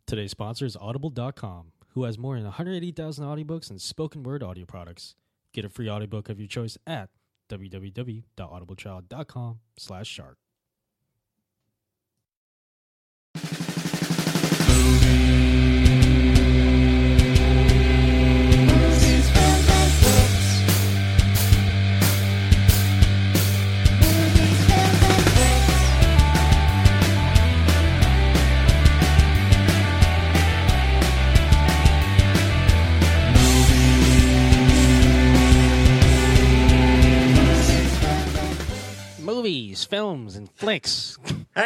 Today's sponsor is Audible.com, who has more than 180,000 audiobooks and spoken word audio products. Get a free audiobook of your choice at www.audibletrial.com/shark. Movies, films, and flicks.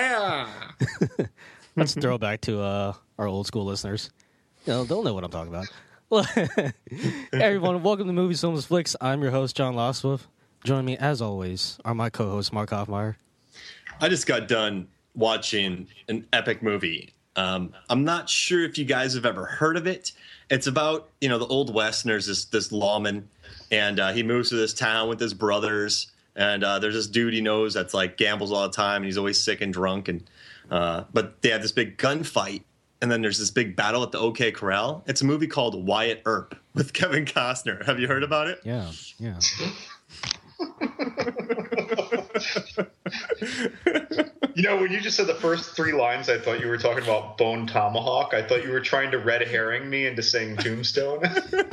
Let's throw back to our old school listeners. They'll know what I'm talking about. Well, hey everyone, welcome to Movies, Films, Flicks. I'm your host, John Lostwolf. Joining me, as always, are my co-hosts, Mark Hoffmeyer. I just got done watching an epic movie. I'm not sure if you guys have ever heard of it. It's about, the Old West, and there's this lawman, and he moves to this town with his brothers. And there's this dude he knows that's like gambles all the time, and he's always sick and drunk. And but they have this big gunfight, and then there's this big battle at the OK Corral. It's a movie called Wyatt Earp with Kevin Costner. Have you heard about it? Yeah. When you just said the first three lines, I thought you were talking about Bone Tomahawk. I thought you were trying to red herring me into saying Tombstone.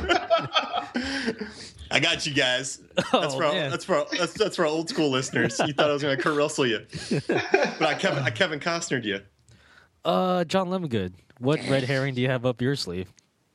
I got you guys. That's for our old school listeners. You thought I was going to Kurt Russell you, but I Kevin Costner'd you. John Lemongood, what red herring do you have up your sleeve?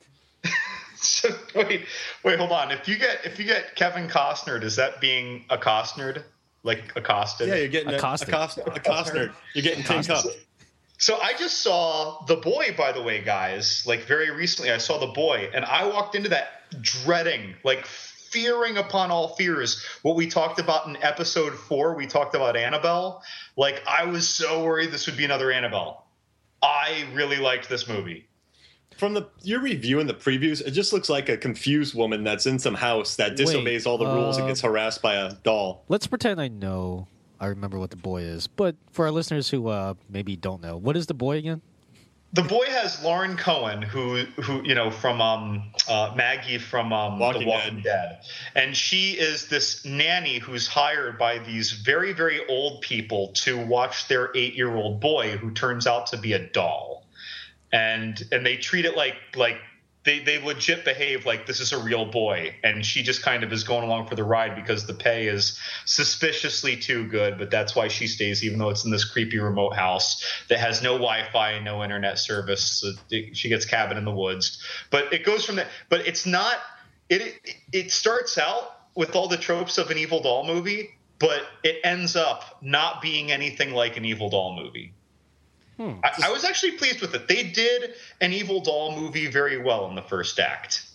So, wait, hold on. If you get Kevin Costner, is that being accosted? Like accosted? Yeah, you're getting accosted. You're getting tin cup. So I just saw The Boy, by the way, guys. Like very recently, I saw The Boy, and I walked into that dreading, like fearing upon all fears, what we talked about in episode 4. We talked about Annabelle. Like I was so worried this would be another Annabelle. I really liked this movie. From your review and the previews, it just looks like a confused woman that's in some house that disobeys all the rules and gets harassed by a doll. Let's pretend I remember what The Boy is. But for our listeners who maybe don't know, what is The Boy again? The Boy has Lauren Cohen, who from Maggie from The Walking Dead. And she is this nanny who's hired by these very, very old people to watch their 8-year-old boy who turns out to be a doll. And they treat it like they legit behave like this is a real boy. And she just kind of is going along for the ride because the pay is suspiciously too good. But that's why she stays, even though it's in this creepy remote house that has no Wi-Fi and no internet service. So she gets cabin in the woods. But it goes from that. But it's not – it starts out with all the tropes of an evil doll movie, but it ends up not being anything like an evil doll movie. I was actually pleased with it. They did an evil doll movie very well in the first act.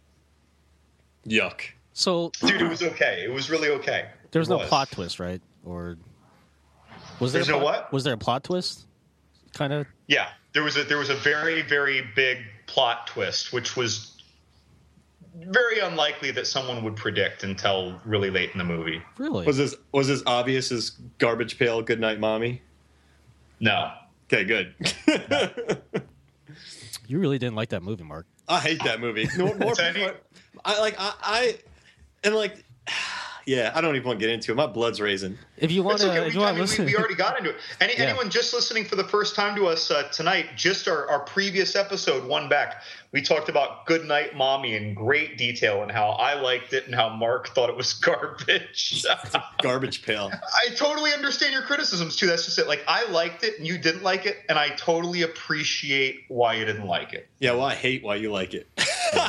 Yuck. So, dude, it was okay. It was really okay. There's no plot twist, right? Or was there? What? Was there a plot twist? Kind of. Yeah, there was a very, very big plot twist, which was very unlikely that someone would predict until really late in the movie. Really? Was this obvious as Garbage Pail Goodnight Mommy? No. Okay, good. You really didn't like that movie, Mark. I hate that movie. Yeah, I don't even want to get into it. My blood's raising. If you want to, listen, we already got into it. Anyone just listening for the first time to us tonight, just our previous episode, one back, we talked about Goodnight Mommy in great detail and how I liked it and how Mark thought it was garbage. Garbage pail. I totally understand your criticisms too. That's just it. Like I liked it and you didn't like it, and I totally appreciate why you didn't like it. Yeah, well, I hate why you like it.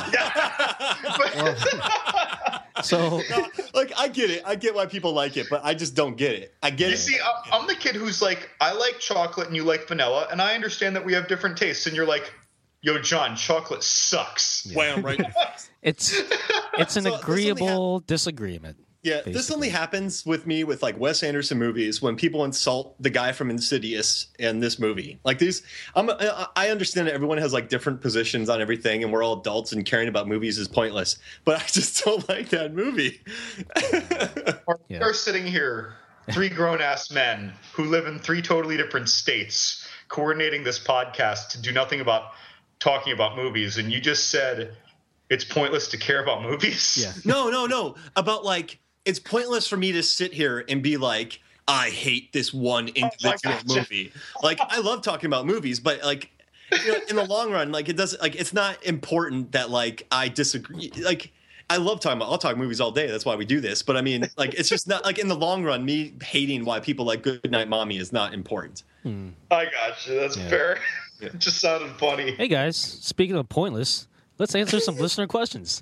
So, no, I get it. I get why people like it, but I just don't get it. I get it. You see, I'm the kid who's like, I like chocolate and you like vanilla, and I understand that we have different tastes. And you're like, yo, John, chocolate sucks. Yeah. Wham, right. It's an agreeable disagreement. Yeah, basically. This only happens with me with like Wes Anderson movies when people insult the guy from Insidious in this movie. Like these, I understand that everyone has like different positions on everything, and we're all adults and caring about movies is pointless. But I just don't like that movie. We're sitting here, three grown-ass men who live in three totally different states, coordinating this podcast to do nothing about talking about movies, and you just said it's pointless to care about movies. Yeah. No. About like, it's pointless for me to sit here and be like, I hate this one individual movie. Like, I love talking about movies, but like, you know, in the long run, like, it doesn't, like, it's not important that like I disagree. Like, I love talking about, I'll talk movies all day. That's why we do this. But I mean, like, it's just not like in the long run, me hating why people like Goodnight Mommy is not important. I got you. That's fair. It just sounded funny. Hey guys, speaking of pointless, let's answer some listener questions.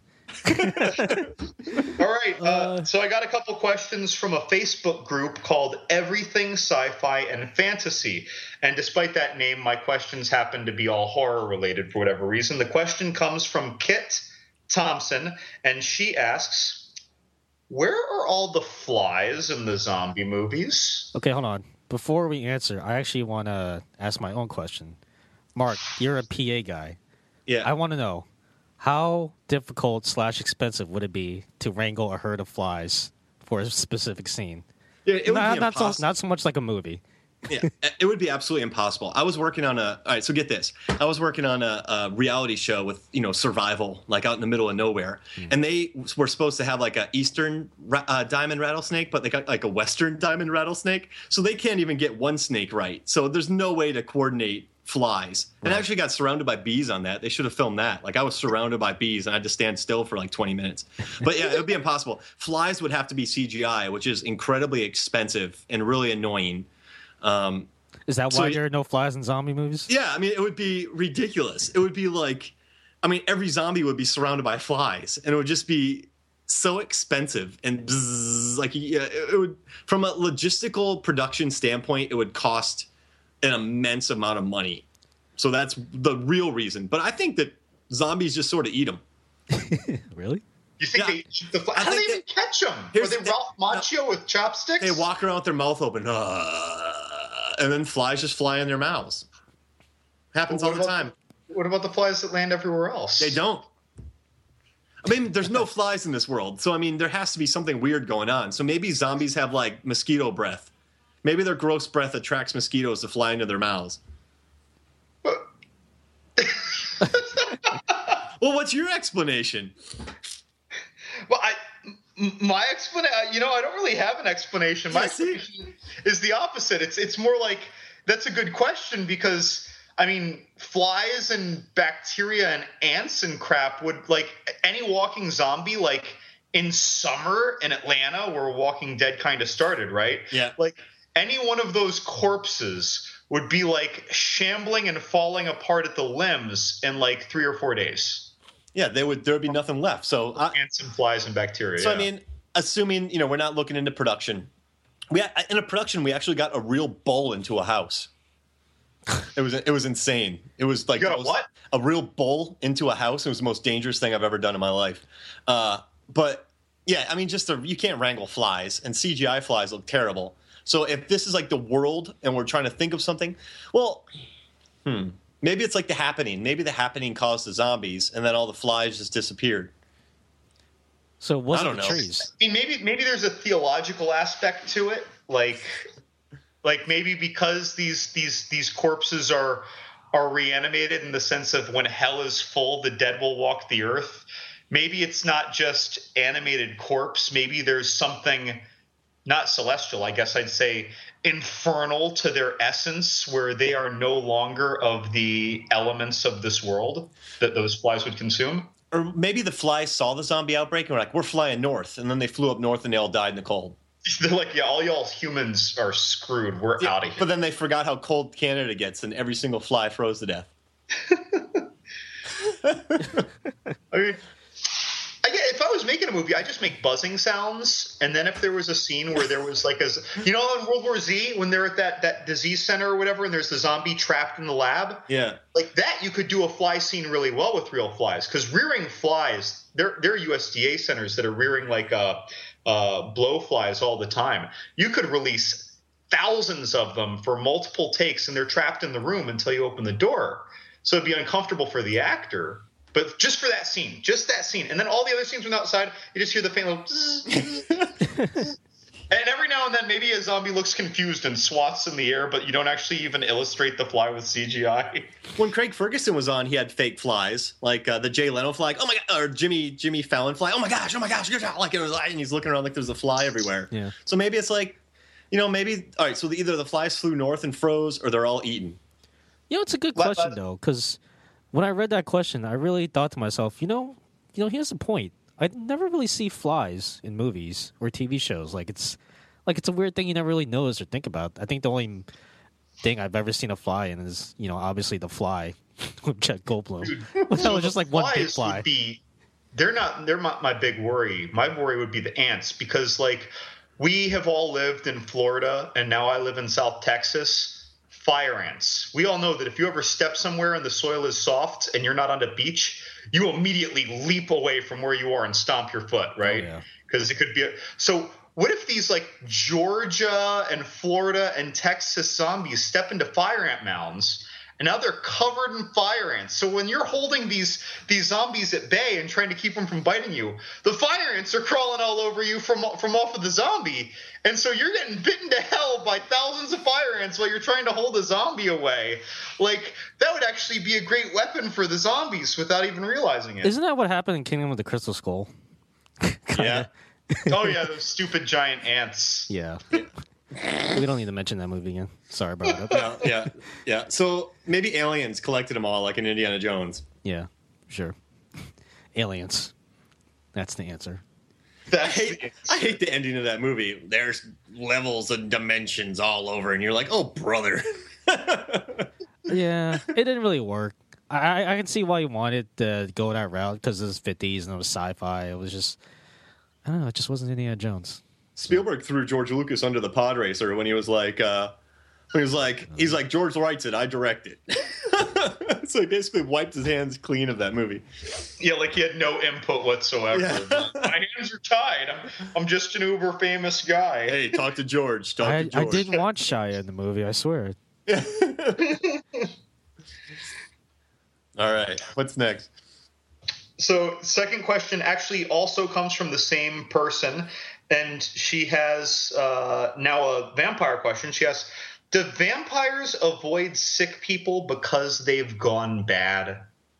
All right. So I got a couple questions from a Facebook group called Everything Sci-Fi and Fantasy. And despite that name, my questions happen to be all horror related for whatever reason. The question comes from Kit Thompson, and she asks, where are all the flies in the zombie movies? Okay, hold on. Before we answer, I actually want to ask my own question. Mark, you're a PA guy. Yeah. I want to know, how difficult / expensive would it be to wrangle a herd of flies for a specific scene? Yeah, it would be not so much like a movie. Yeah, it would be absolutely impossible. I was working on all right, so get this. I was working on a reality show with, you know, survival, like out in the middle of nowhere. And they were supposed to have like a Eastern diamond rattlesnake, but they got like a Western diamond rattlesnake. So they can't even get one snake right. So there's no way to coordinate flies. And I actually got surrounded by bees on that. They should have filmed that. Like, I was surrounded by bees and I had to stand still for like 20 minutes. But yeah, it would be impossible. Flies would have to be CGI, which is incredibly expensive and really annoying. Is that why there are no flies in zombie movies? Yeah, I mean, it would be ridiculous. It would be like, I mean, every zombie would be surrounded by flies, and it would just be so expensive and bzzz, like, yeah, it would, from a logistical production standpoint, it would cost an immense amount of money. So that's the real reason. But I think that zombies just sort of eat them. Really? You think they shoot the flies? How do they even catch them? Are they Ralph Macchio with chopsticks? They walk around with their mouth open. And then flies just fly in their mouths. Happens all the time. What about the flies that land everywhere else? They don't. I mean, there's no flies in this world. So, I mean, there has to be something weird going on. So maybe zombies have, like, mosquito breath. Maybe their gross breath attracts mosquitoes to fly into their mouths. Well, what's your explanation? Well, my explanation, you know, I don't really have an explanation. My explanation is the opposite. It's more like, that's a good question because, I mean, flies and bacteria and ants and crap would, like, any walking zombie, like, in summer in Atlanta where Walking Dead kind of started, right? Yeah. Like, any one of those corpses would be, like, shambling and falling apart at the limbs in, like, 3 or 4 days. Yeah, there would be nothing left. So ants and flies and bacteria. So, yeah. I mean, assuming, you know, we're not looking into production. In a production, we actually got a real bull into a house. It was insane. It was like a real bull into a house. It was the most dangerous thing I've ever done in my life. But yeah, I mean, you can't wrangle flies, and CGI flies look terrible. So if this is like the world, and we're trying to think of something, well, maybe it's like The Happening. Maybe The Happening caused the zombies, and then all the flies just disappeared. So what's the trees? I mean, maybe there's a theological aspect to it, like maybe because these corpses are reanimated in the sense of when hell is full, the dead will walk the earth. Maybe it's not just animated corpse. Maybe there's something not celestial, I guess I'd say infernal to their essence, where they are no longer of the elements of this world that those flies would consume. Or maybe the flies saw the zombie outbreak and were like, we're flying north. And then they flew up north and they all died in the cold. They're like, yeah, all y'all humans are screwed. We're out of here. But then they forgot how cold Canada gets and every single fly froze to death. I mean, if I was making a movie, I'd just make buzzing sounds. And then if there was a scene where there was like in World War Z, when they're at that disease center or whatever, and there's the zombie trapped in the lab. Yeah. Like that, you could do a fly scene really well with real flies. Because rearing flies, there are USDA centers that are rearing like blowflies all the time. You could release thousands of them for multiple takes, and they're trapped in the room until you open the door. So it'd be uncomfortable for the actor. But just for that scene, just that scene. And then all the other scenes from outside, you just hear the faint little And every now and then, maybe a zombie looks confused and swats in the air, but you don't actually even illustrate the fly with CGI. When Craig Ferguson was on, he had fake flies, like the Jay Leno fly. Oh my god, or Jimmy Fallon fly. Oh my gosh, like it was, and he's looking around like there's a fly everywhere. Yeah. So maybe it's like, maybe all right. So either the flies flew north and froze, or they're all eaten. It's a good question though, because when I read that question, I really thought to myself, here's the point. I never really see flies in movies or TV shows. Like it's a weird thing you never really notice or think about. I think the only thing I've ever seen a fly in is, obviously The Fly with Jeff Goldblum. That was just like one big fly. They're my big worry. My worry would be the ants, because like we have all lived in Florida and now I live in South Texas. Fire ants. We all know that if you ever step somewhere and the soil is soft and you're not on the beach, you immediately leap away from where you are and stomp your foot, right? Because it could be so what if these like Georgia and Florida and Texas zombies step into fire ant mounds and now they're covered in fire ants? So when you're holding these zombies at bay and trying to keep them from biting you, the fire ants are crawling all over you from off of the zombie. And so you're getting bitten to hell by thousands of fire ants while you're trying to hold a zombie away. Like, that would actually be a great weapon for the zombies without even realizing it. Isn't that what happened in Kingdom of the Crystal Skull? Yeah. Oh, yeah, those stupid giant ants. Yeah. We don't need to mention that movie again. Sorry about that. Yeah. So maybe aliens collected them all, like in Indiana Jones. Sure. Aliens. That's the answer. I hate the ending of that movie. There's levels and dimensions all over, and you're like, oh, brother. Yeah, it didn't really work. I can see why you wanted to go that route, because it was 50s and it was sci-fi. It was just, I don't know, it just wasn't Indiana Jones. Spielberg threw George Lucas under the pod racer when he was like, he's like, George writes it, I direct it. So he basically wiped his hands clean of that movie. Yeah, like he had no input whatsoever. Yeah. My hands are tied. I'm just an uber famous guy. Hey, talk to George. I did watch Shia in the movie, I swear. All right, what's next? So, second question actually also comes from the same person, and she has now a vampire question. She asks, do vampires avoid sick people because they've gone bad?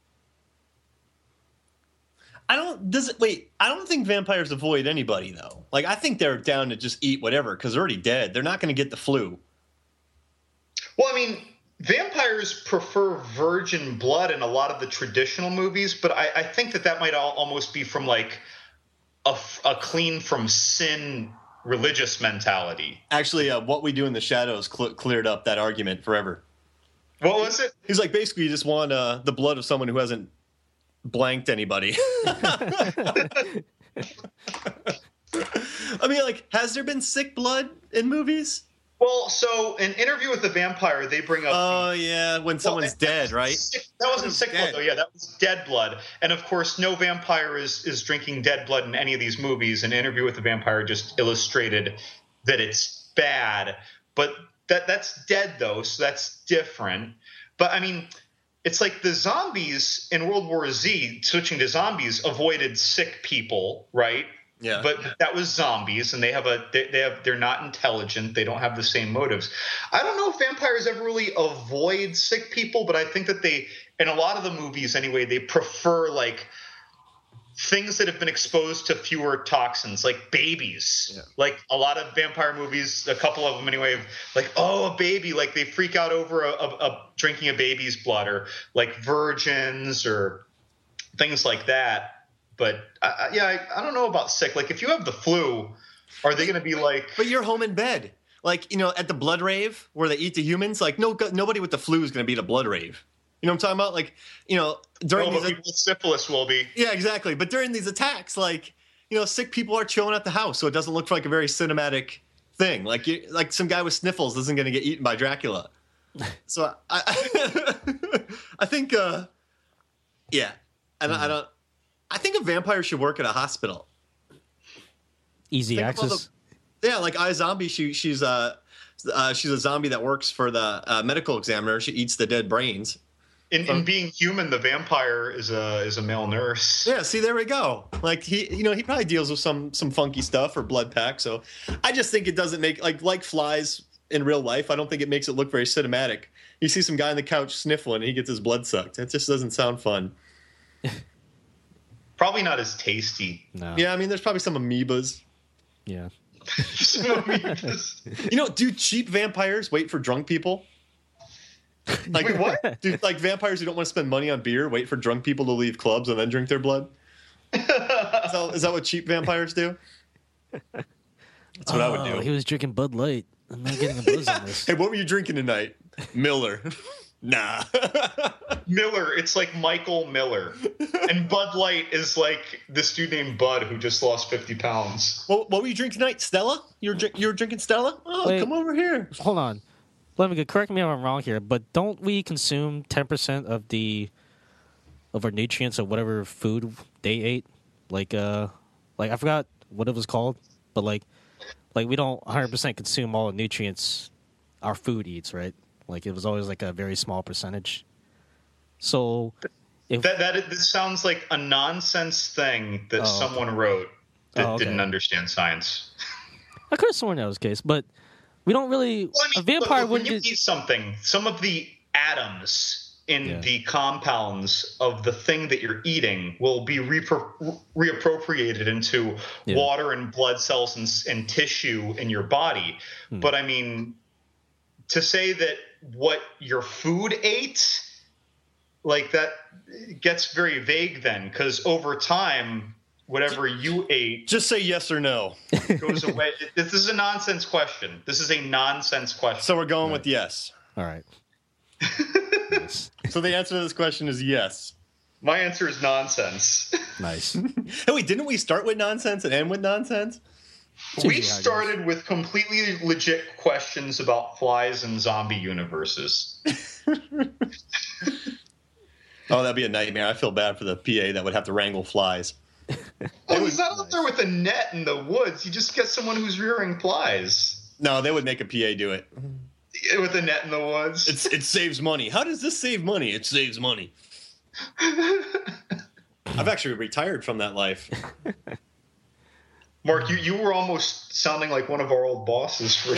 I don't think vampires avoid anybody, though. Like, I think they're down to just eat whatever because they're already dead. They're not going to get the flu. Well, I mean, vampires prefer virgin blood in a lot of the traditional movies, but I think that might almost be from like a clean from sin religious mentality. Actually, What We Do in the Shadows cleared up that argument forever. What was it? He's like, basically, you just want the blood of someone who hasn't blanked anybody. I mean, like, has there been sick blood in movies? Well, so in Interview with the Vampire, they bring up... Oh, yeah, when someone's dead, right? That wasn't sick blood, though. Yeah, that was dead blood. And, of course, no vampire is drinking dead blood in any of these movies. An Interview with the Vampire just illustrated that it's bad. But that's dead, though, so that's different. But, I mean, it's like the zombies in World War Z, switching to zombies, avoided sick people, right? Yeah. But that was zombies, and they're not intelligent. They don't have the same motives. I don't know if vampires ever really avoid sick people, but I think that they, in a lot of the movies anyway, they prefer like things that have been exposed to fewer toxins, like babies. Yeah. Like a lot of vampire movies, a couple of them anyway, like, oh, a baby, like they freak out over a drinking a baby's blood, or like virgins or things like that. But I don't know about sick. Like, if you have the flu, are they going to be like? But you're home in bed, like, you know, at the blood rave where they eat the humans. Like, nobody with the flu is going to be at a blood rave. You know what I'm talking about? Like, you know, during these people with syphilis will be. Yeah, exactly. But during these attacks, like, you know, sick people are chilling at the house, so it doesn't look like a very cinematic thing. Like, like some guy with sniffles isn't going to get eaten by Dracula. So I think, yeah, and I don't. I think a vampire should work at a hospital. Easy access. Yeah, like iZombie, she's a zombie that works for the medical examiner. She eats the dead brains. In being human, the vampire is a male nurse. Yeah, see, there we go. Like he probably deals with some funky stuff or blood pack. So I just think it doesn't make like flies in real life. I don't think it makes it look very cinematic. You see some guy on the couch sniffling, and he gets his blood sucked. It just doesn't sound fun. Probably not as tasty. No. Yeah, I mean, there's probably some amoebas. Yeah. Do cheap vampires wait for drunk people? Like, wait, what? Do like vampires who don't want to spend money on beer wait for drunk people to leave clubs and then drink their blood? Is that what cheap vampires do? That's what I would do. He was drinking Bud Light. I'm not getting a buzz on this. Hey, what were you drinking tonight? Miller. Nah. Miller. It's like Michael Miller. And Bud Light is like this dude named Bud who just lost 50 pounds. What were you drinking tonight? Stella? You were drinking Stella? Oh, Wait, come over here. Hold on. Let me correct me if I'm wrong here, but don't we consume 10% of our nutrients of whatever food they ate? Like I forgot what it was called, but like we don't 100% consume all the nutrients our food eats, right? Like it was always like a very small percentage. So this sounds like a nonsense thing that someone wrote that didn't understand science. I could have sworn that was the case, but we don't really. Well, I mean, a vampire when wouldn't you eat something, some of the atoms in the compounds of the thing that you're eating will be reappropriated into water and blood cells and tissue in your body. But I mean, to say that what your food ate, like that gets very vague then, because over time, whatever you ate, just say yes or no, goes away. This is a nonsense question. This is a nonsense question. So we're going with yes. All right. Nice. So the answer to this question is yes. My answer is nonsense. Nice. Hey, wait, didn't we start with nonsense and end with nonsense? We started with completely legit questions about flies and zombie universes. Oh, that'd be a nightmare. I feel bad for the PA that would have to wrangle flies. Oh, he's not out there with a net in the woods. You just get someone who's rearing flies. No, they would make a PA do it. With a net in the woods? It saves money. How does this save money? It saves money. I've actually retired from that life. Mark, you were almost sounding like one of our old bosses for a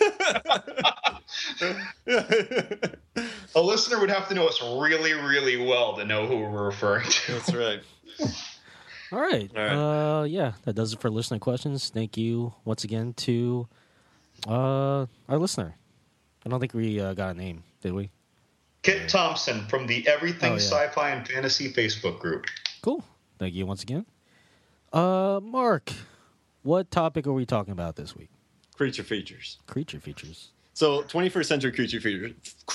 second. A listener would have to know us really, really well to know who we're referring to. That's right. All right. Yeah, that does it for listener questions. Thank you once again to our listener. I don't think we got a name, did we? Kit Thompson from the Everything Sci-Fi and Fantasy Facebook group. Cool. Thank you once again. Mark, what topic are we talking about this week? Creature features. Creature features. So 21st century creature features.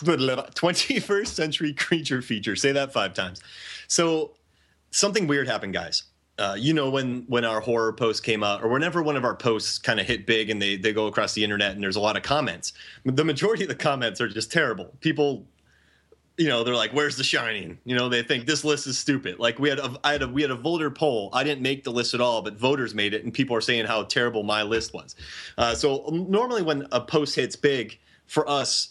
21st century creature features. Say that 5 times. So something weird happened, guys. When our horror post came out, or whenever one of our posts kind of hit big and they go across the internet and there's a lot of comments, the majority of the comments are just terrible. People, they're like, "Where's The Shining?" They think this list is stupid. Like we had a voter poll. I didn't make the list at all, but voters made it, and people are saying how terrible my list was. So normally when a post hits big for us,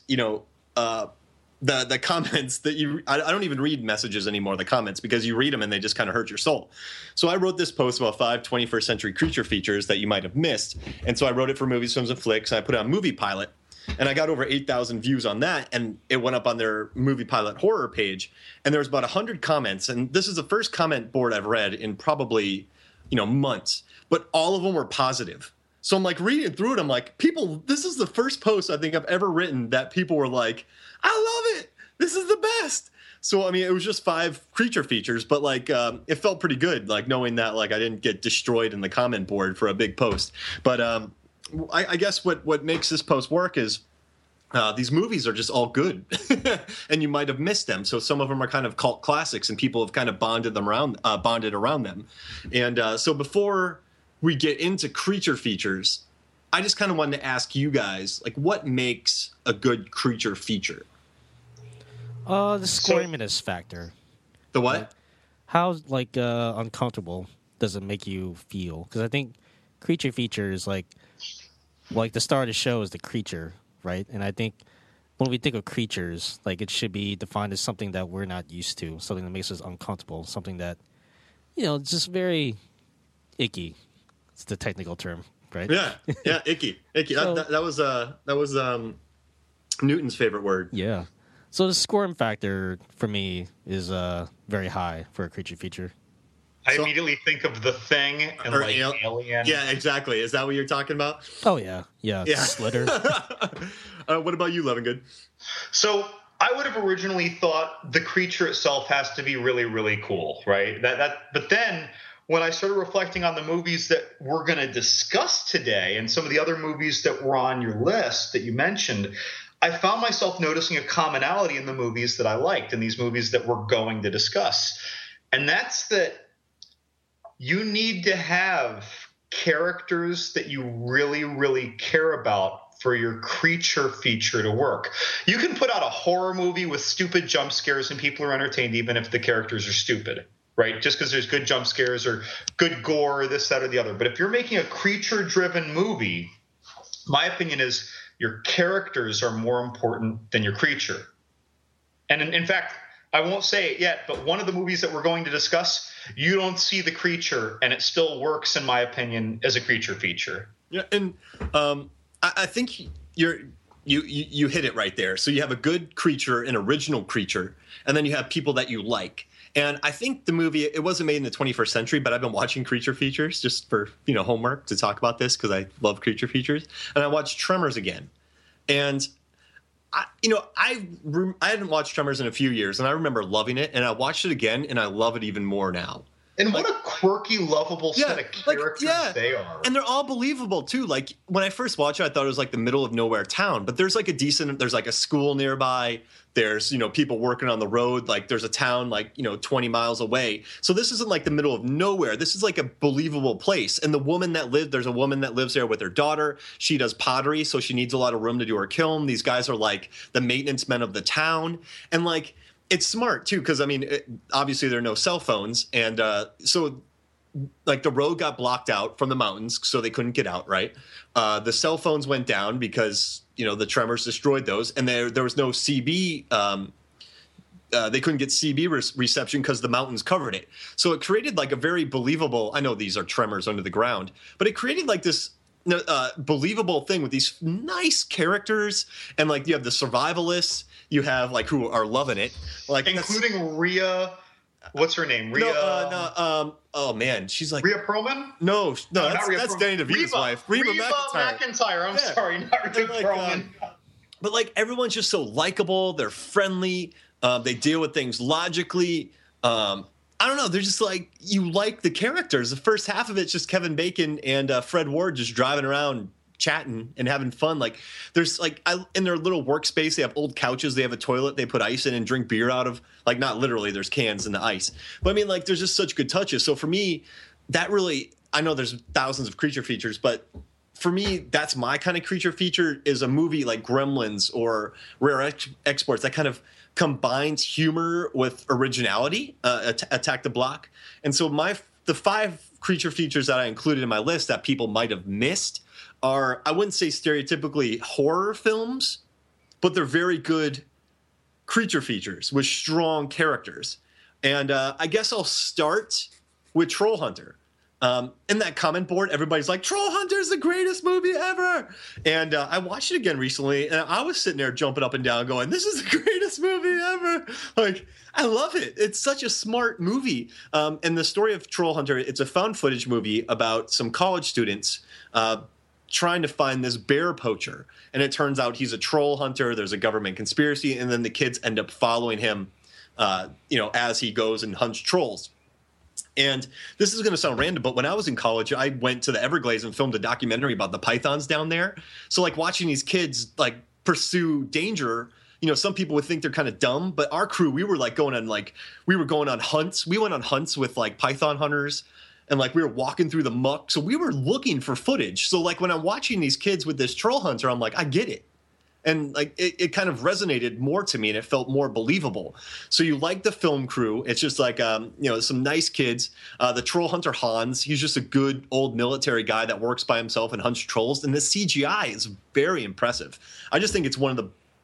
the comments that I don't even read messages anymore, the comments, because you read them and they just kind of hurt your soul. So I wrote this post about 5 21st century creature features that you might have missed. And so I wrote it for Movies, Films, and Flicks. And I put it on Movie Pilot, and I got over 8,000 views on that. And it went up on their Movie Pilot horror page. And there was about 100 comments. And this is the first comment board I've read in probably, months. But all of them were positive. So I'm like reading through it. I'm like, people, this is the first post I think I've ever written that people were like, I love it. This is the best. So, I mean, it was just 5 creature features, but like it felt pretty good, like knowing that like I didn't get destroyed in the comment board for a big post. But I guess what makes this post work is these movies are just all good, and you might have missed them. So some of them are kind of cult classics, and people have kind of bonded around them. And so before we get into creature features, I just kind of wanted to ask you guys, like, what makes a good creature feature? The squirminess factor. The what? Like, how uncomfortable does it make you feel? Because I think creature feature is like the star of the show is the creature, right? And I think when we think of creatures, like it should be defined as something that we're not used to, something that makes us uncomfortable, something that, just very icky. It's the technical term, right? Yeah, icky. So, that was Newton's favorite word. Yeah. So the squirm factor for me is very high for a creature feature. I immediately think of The Thing and Alien. Yeah, exactly. Is that what you're talking about? Oh yeah. Slitter. What about you, Levingood? So I would have originally thought the creature itself has to be really, really cool, right? But then when I started reflecting on the movies that we're going to discuss today and some of the other movies that were on your list that you mentioned, I found myself noticing a commonality in the movies that I liked, in these movies that we're going to discuss. And that's that you need to have characters that you really, really care about for your creature feature to work. You can put out a horror movie with stupid jump scares and people are entertained even if the characters are stupid, right? Just because there's good jump scares or good gore, this, that, or the other. But if you're making a creature-driven movie, my opinion is your characters are more important than your creature. And in fact, I won't say it yet, but one of the movies that we're going to discuss, you don't see the creature, and it still works, in my opinion, as a creature feature. Yeah, and I think you hit it right there. So you have a good creature, an original creature, and then you have people that you like. And I think the movie, it wasn't made in the 21st century, but I've been watching creature features just for homework to talk about this because I love creature features. And I watched Tremors again, and I hadn't watched Tremors in a few years, and I remember loving it, and I watched it again, and I love it even more now. And what a quirky, lovable set of characters they are. And they're all believable, too. Like, when I first watched it, I thought it was like the middle of nowhere town. But there's like there's like a school nearby. There's, people working on the road. Like, there's a town 20 miles away. So this isn't like the middle of nowhere. This is like a believable place. And there's a woman that lives there with her daughter. She does pottery, so she needs a lot of room to do her kiln. These guys are like the maintenance men of the town. And like, it's smart, too, because, obviously there are no cell phones. And so, like, the road got blocked out from the mountains, so they couldn't get out, right? The cell phones went down because, the tremors destroyed those. And there was no CB. They couldn't get CB reception because the mountains covered it. So it created, like, a very believable – I know these are tremors under the ground. But it created, like, this – believable thing with these nice characters, and like you have the survivalists, you have like who are loving it, like including Rhea. What's her name? Rhea. Oh man, she's like Rhea Perlman. No, that's Danny DeVito's wife. Reba McEntire. I'm sorry, not Rhea Perlman. But like everyone's just so likable. They're friendly. They deal with things logically. I don't know. They're just like, you like the characters. The first half of it's just Kevin Bacon and Fred Ward just driving around chatting and having fun. Like there's like in their little workspace, they have old couches. They have a toilet they put ice in and drink beer out of. Like not literally, there's cans in the ice. But like there's just such good touches. So for me, that really, I know there's thousands of creature features, but for me, that's my kind of creature feature is a movie like Gremlins or Rare Exports that kind of combines humor with originality, Attack the Block. And so the 5 creature features that I included in my list that people might have missed are, I wouldn't say stereotypically horror films, but they're very good creature features with strong characters. And I guess I'll start with Troll Hunter. In that comment board, everybody's like, Troll Hunter is the greatest movie ever. And I watched it again recently, and I was sitting there jumping up and down going, this is the greatest movie ever. Like, I love it. It's such a smart movie. And the story of Troll Hunter, it's a found footage movie about some college students trying to find this bear poacher. And it turns out he's a troll hunter. There's a government conspiracy. And then the kids end up following him, as he goes and hunts trolls. And this is going to sound random, but when I was in college, I went to the Everglades and filmed a documentary about the pythons down there. So like watching these kids like pursue danger, some people would think they're kind of dumb, but our crew, we were going on hunts. We went on hunts with like python hunters, and like we were walking through the muck. So we were looking for footage. So like when I'm watching these kids with this troll hunter, I'm like, I get it. And like it kind of resonated more to me, and it felt more believable. So you like the film crew. It's just like some nice kids. The troll hunter Hans, he's just a good old military guy that works by himself and hunts trolls. And the CGI is very impressive. I just think it's one of the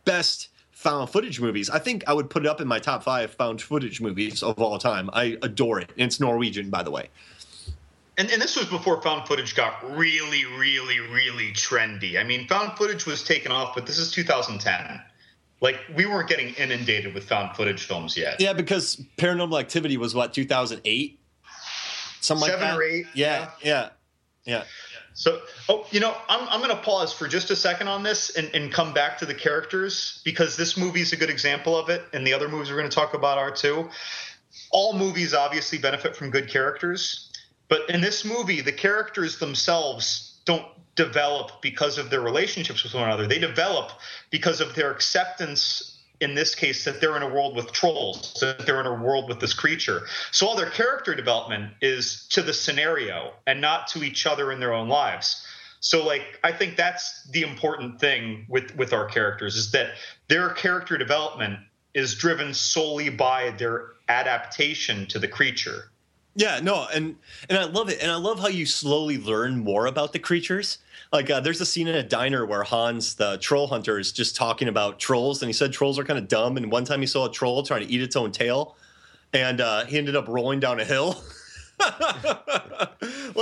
best found footage movies. I think I would put it up in my top 5 found footage movies of all time. I adore it. And it's Norwegian, by the way. And this was before found footage got really, really, really trendy. I mean, found footage was taken off, but this is 2010. Like, we weren't getting inundated with found footage films yet. Yeah, because Paranormal Activity was, 2008? Something like that? 7 or 8. Yeah. So, I'm going to pause for just a second on this and come back to the characters, because this movie is a good example of it, and the other movies we're going to talk about are too. All movies obviously benefit from good characters. But in this movie, the characters themselves don't develop because of their relationships with one another. They develop because of their acceptance, in this case, that they're in a world with trolls, that they're in a world with this creature. So all their character development is to the scenario and not to each other in their own lives. So, I think that's the important thing with our characters, is that their character development is driven solely by their adaptation to the creature. Yeah, no, and I love it. And I love how you slowly learn more about the creatures. There's a scene in a diner where Hans, the troll hunter, is just talking about trolls. And he said trolls are kind of dumb. And one time he saw a troll trying to eat its own tail. And he ended up rolling down a hill. I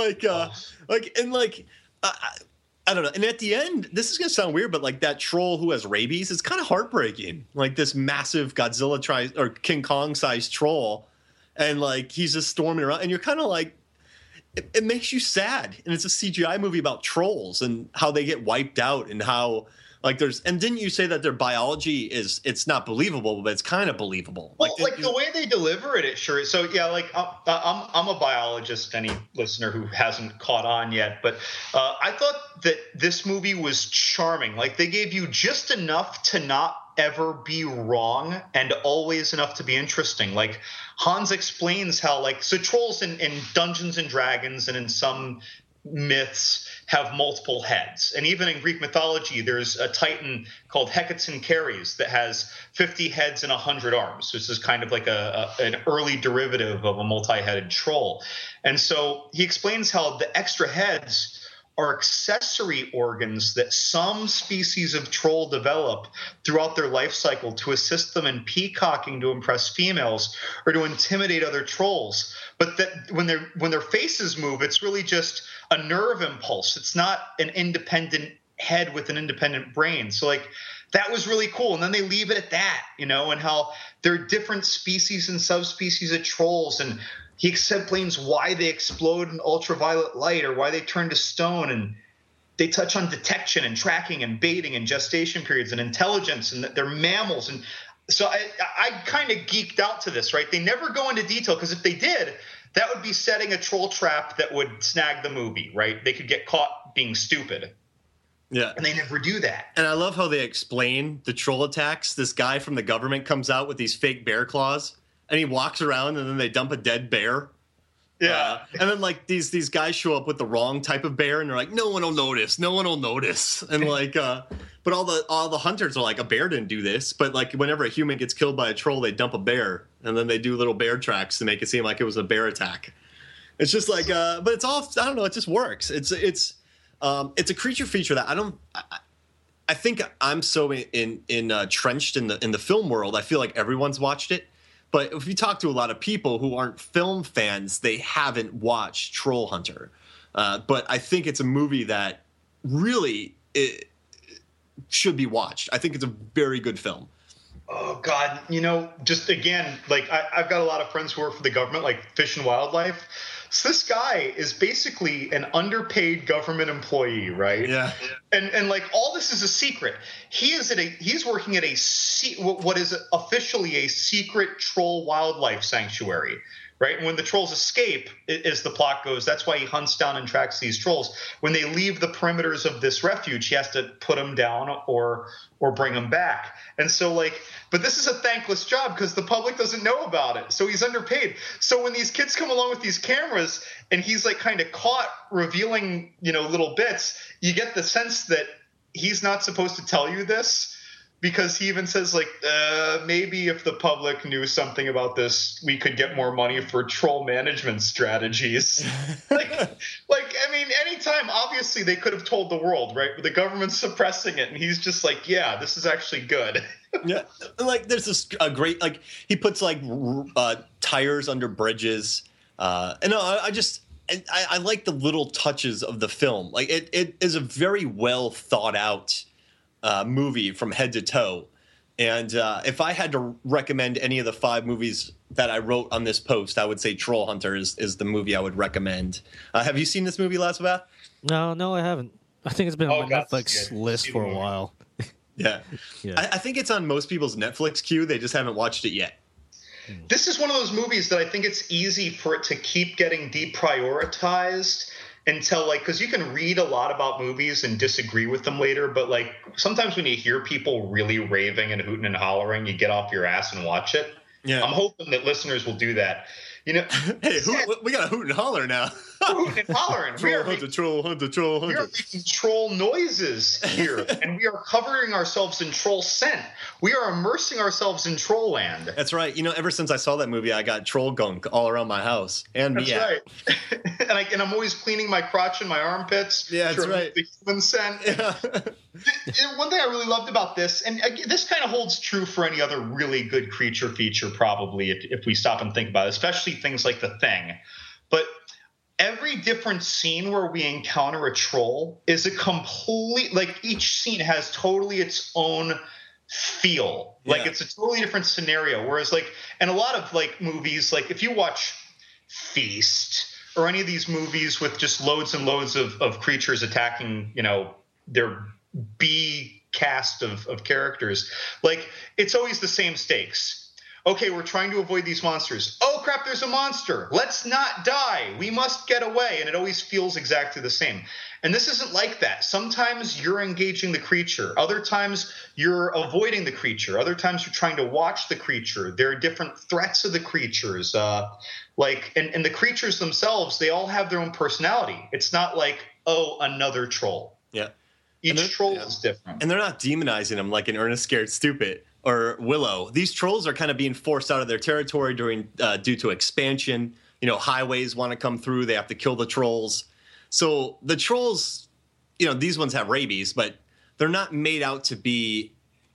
don't know. And at the end, this is going to sound weird, but that troll who has rabies, it's kind of heartbreaking. This massive Godzilla or King Kong sized troll. And he's just storming around, and you're kind of it makes you sad. And it's a CGI movie about trolls and how they get wiped out, and how and didn't you say that their biology it's not believable, but it's kind of believable? Well, the way they deliver it sure is. So yeah, I'm a biologist. Any listener who hasn't caught on yet, but I thought that this movie was charming. They gave you just enough to not ever be wrong, and always enough to be interesting. Hans explains how so trolls in Dungeons and Dragons and in some myths have multiple heads, and even in Greek mythology there's a titan called Hecatoncheires that has 50 heads and 100 arms. So this is kind of an early derivative of a multi-headed troll. And so he explains how the extra heads are accessory organs that some species of troll develop throughout their life cycle to assist them in peacocking to impress females or to intimidate other trolls. But that when their faces move, it's really just a nerve impulse. It's not an independent head with an independent brain. So that was really cool. And then they leave it at that, and how there are different species and subspecies of trolls, and he explains why they explode in ultraviolet light or why they turn to stone, and they touch on detection and tracking and baiting and gestation periods and intelligence, and that they're mammals. And so I kind of geeked out to this, right? They never go into detail, because if they did, that would be setting a troll trap that would snag the movie, right? They could get caught being stupid. Yeah. And they never do that. And I love how they explain the troll attacks. This guy from the government comes out with these fake bear claws, and he walks around, and then they dump a dead bear. Yeah. And then these guys show up with the wrong type of bear, and they're like, no one will notice. And but all the hunters are like, a bear didn't do this. But whenever a human gets killed by a troll, they dump a bear, and then they do little bear tracks to make it seem like it was a bear attack. It's just but it's all, I don't know, it just works. It's a creature feature that I think I'm so entrenched in the film world. I feel like everyone's watched it. But if you talk to a lot of people who aren't film fans, they haven't watched Troll Hunter. But I think it's a movie that really should be watched. I think it's a very good film. Oh, God. Just again, I've got a lot of friends who work for the government, like Fish and Wildlife. So this guy is basically an underpaid government employee, right? Yeah. And all this is a secret. He's working at what is officially a secret troll wildlife sanctuary, right? And when the trolls escape, as the plot goes, that's why he hunts down and tracks these trolls. When they leave the perimeters of this refuge, he has to put them down or bring them back. And so but this is a thankless job because the public doesn't know about it. So he's underpaid. So when these kids come along with these cameras and he's kind of caught revealing, little bits, you get the sense that he's not supposed to tell you this, because he even says maybe if the public knew something about this, we could get more money for troll management strategies. time, obviously, they could have told the world, right? The government's suppressing it, and he's just like, yeah, this is actually good. Yeah, like there's this great, like he puts like tires under bridges, and I like the little touches of the film. Like it is a very well thought out movie from head to toe. And if I had to recommend any of the 5 movies that I wrote on this post, I would say Troll Hunter is the movie I would recommend. Have you seen this movie, Last Bath? No, I haven't. I think it's been on my Netflix list for a while. Yeah. I think it's on most people's Netflix queue. They just haven't watched it yet. This is one of those movies that I think it's easy for it to keep getting deprioritized until, like, because you can read a lot about movies and disagree with them later, but like sometimes when you hear people really raving and hooting and hollering, you get off your ass and watch it. Yeah. I'm hoping that listeners will do that. You know, hey, we got a hoot and holler now. Hooting and hollering. Troll hunter. We are making troll noises here, and we are covering ourselves in troll scent. We are immersing ourselves in troll land. That's right. You know, ever since I saw that movie, I got troll gunk all around my house and me. That's right. and I'm always cleaning my crotch and my armpits. Yeah, that's right. The human scent. Yeah. One thing I really loved about this, and this kind of holds true for any other really good creature feature, probably, if we stop and think about it, especially things like The Thing. But every different scene where we encounter a troll is a complete, like, each scene has totally its own feel. Like, it's a totally different scenario. Whereas, like, in a lot of, like, movies, like, if you watch Feast or any of these movies with just loads and loads of creatures attacking, you know, their B cast of characters, like, it's always the same stakes. Okay, we're trying to avoid these monsters. Oh, crap, there's a monster. Let's not die. We must get away. And it always feels exactly the same. And this isn't like that. Sometimes you're engaging the creature. Other times you're avoiding the creature. Other times you're trying to watch the creature. There are different threats of the creatures. And the creatures themselves, they all have their own personality. It's not like, oh, another troll. Yeah. Each troll is different. And they're not demonizing them like in Ernest Scared Stupid or Willow. These trolls are kind of being forced out of their territory due to expansion. You know, highways want to come through. They have to kill the trolls. So the trolls, you know, these ones have rabies, but they're not made out to be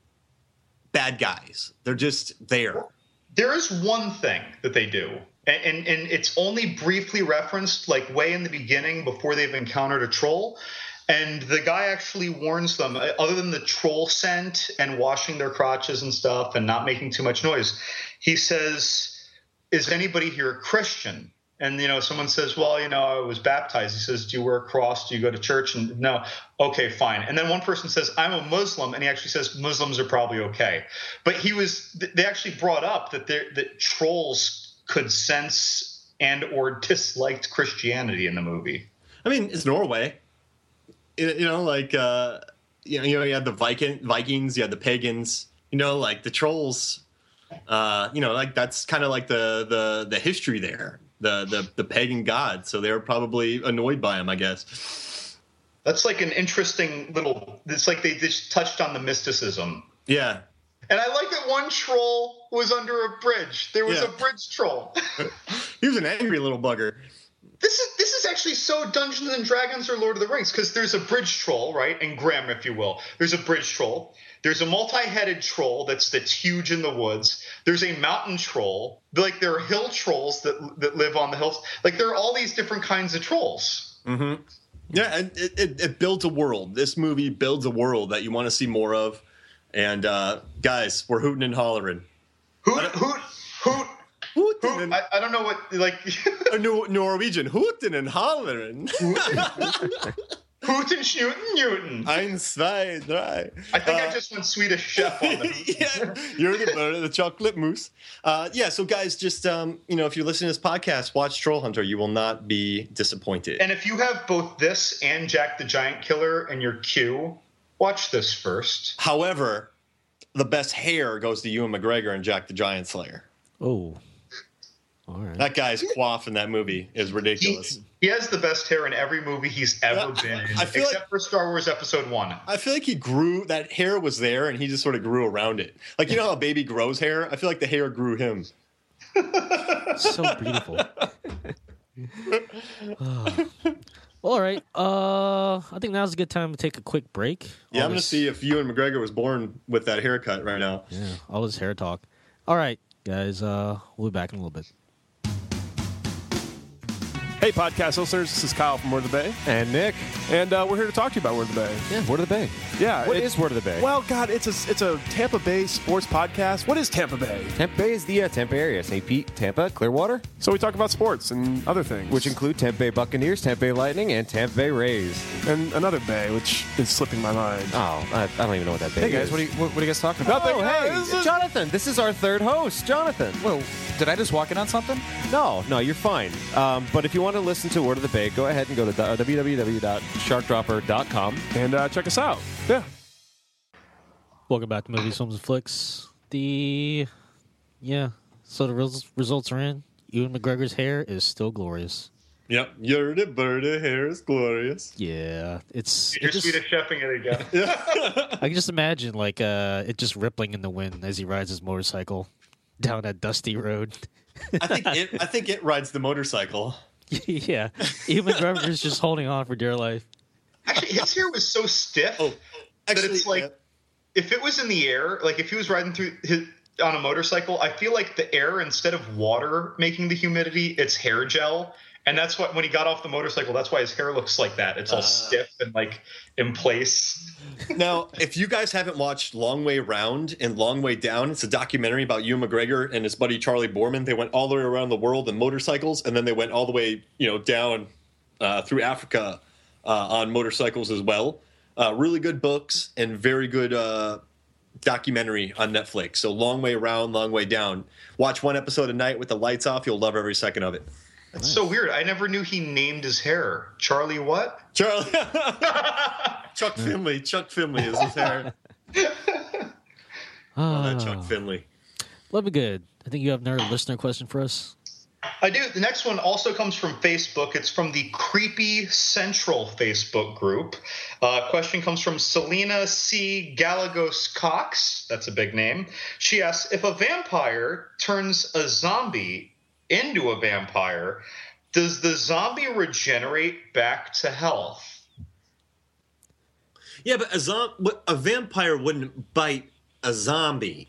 bad guys. They're just there. There is one thing that they do, and it's only briefly referenced, like way in the beginning before they've encountered a troll. And the guy actually warns them, other than the troll scent and washing their crotches and stuff and not making too much noise, he says, is anybody here a Christian? And, you know, someone says, well, you know, I was baptized. He says, do you wear a cross? Do you go to church? And no. Okay, fine. And then one person says, I'm a Muslim. And he actually says Muslims are probably okay. But they actually brought up that trolls could sense and or disliked Christianity in the movie. I mean, it's Norway. You know, like, you had the Vikings, you had the pagans, you know, like the trolls, you know, like that's kind of like the history there, the pagan god. So they were probably annoyed by him, I guess. That's like an interesting it's like they just touched on the mysticism. Yeah. And I like that one troll was under a bridge. There was a bridge troll. He was an angry little bugger. This is actually so Dungeons and Dragons or Lord of the Rings, because there's a bridge troll, right? And Grimm, if you will. There's a bridge troll. There's a multi-headed troll that's huge in the woods. There's a mountain troll. Like, there are hill trolls that live on the hills. Like, there are all these different kinds of trolls. Mm-hmm. Yeah, and it builds a world. This movie builds a world that you want to see more of. And guys, we're hooting and hollering. Hoot. I don't know what, like... Norwegian. Hootin' and hollering. Hootin' schnootin' newton. Ein, zwei, drei. I think I just went Swedish Chef on them. Yeah, you're the chocolate mousse. So guys, just, you know, if you're listening to this podcast, watch Troll Hunter. You will not be disappointed. And if you have both this and Jack the Giant Killer in your queue, watch this first. However, the best hair goes to Ewan McGregor and Jack the Giant Slayer. Oh. All right. That guy's quaff in that movie is ridiculous. He has the best hair in every movie he's ever been in, except for Star Wars Episode 1. I feel like that hair was there, and he just sort of grew around it. Like, you know how a baby grows hair? I feel like the hair grew him. So beautiful. Oh. All right. think now's a good time to take a quick break. Yeah, I'm going to see if Ewan McGregor was born with that haircut right now. Yeah, all this hair talk. All right, guys, we'll be back in a little bit. Hey, podcast listeners, this is Kyle from Word of the Bay. And Nick. And we're here to talk to you about Word of the Bay. Yeah, Word of the Bay. Yeah. What is Word of the Bay? Well, God, it's a Tampa Bay sports podcast. What is Tampa Bay? Tampa Bay is the Tampa area. St. Pete, Tampa, Clearwater. So we talk about sports and other things. Which include Tampa Bay Buccaneers, Tampa Bay Lightning, and Tampa Bay Rays. And another bay, which is slipping my mind. Oh, I don't even know what that bay is. Hey, guys, what are you guys talking about? Nothing. Hey, Jonathan. This is our third host, Jonathan. Well, did I just walk in on something? No, you're fine. But if you want to listen to Word of the Bay, go ahead and go to www.sharkdropper.com. And check us out. Yeah. Welcome back to Movies, Films, and Flicks. So the results are in. Ewan McGregor's hair is still glorious. Yep. Yerda Birda hair is glorious. Yeah, You're Swedish chefing it again. I can just imagine it just rippling in the wind as he rides his motorcycle down that dusty road. I think it rides the motorcycle. Yeah, Ewan McGregor's just holding on for dear life. Actually, his hair was so stiff that it's like if it was in the air, like if he was riding on a motorcycle, I feel like the air, instead of water making the humidity, it's hair gel. And that's what, when he got off the motorcycle, that's why his hair looks like that. It's all stiff and like in place. Now, if you guys haven't watched Long Way Round and Long Way Down, it's a documentary about Ewan McGregor and his buddy Charlie Borman. They went all the way around the world in motorcycles, and then they went all the way, down through Africa on motorcycles as well. Really good books and very good documentary on Netflix. So Long Way Around, Long Way Down. Watch one episode a night with the lights off. You'll love every second of it. That's so weird. I never knew he named his hair. Charlie what? Charlie. Chuck Finley. Chuck Finley is his hair. That Chuck Finley. That'll be good. I think you have another listener question for us. I do. The next one also comes from Facebook. It's from the Creepy Central Facebook group. Question comes from Selena C. Galagos Cox. That's a big name. She asks, if a vampire turns a zombie into a vampire, does the zombie regenerate back to health? Yeah, but a vampire wouldn't bite a zombie.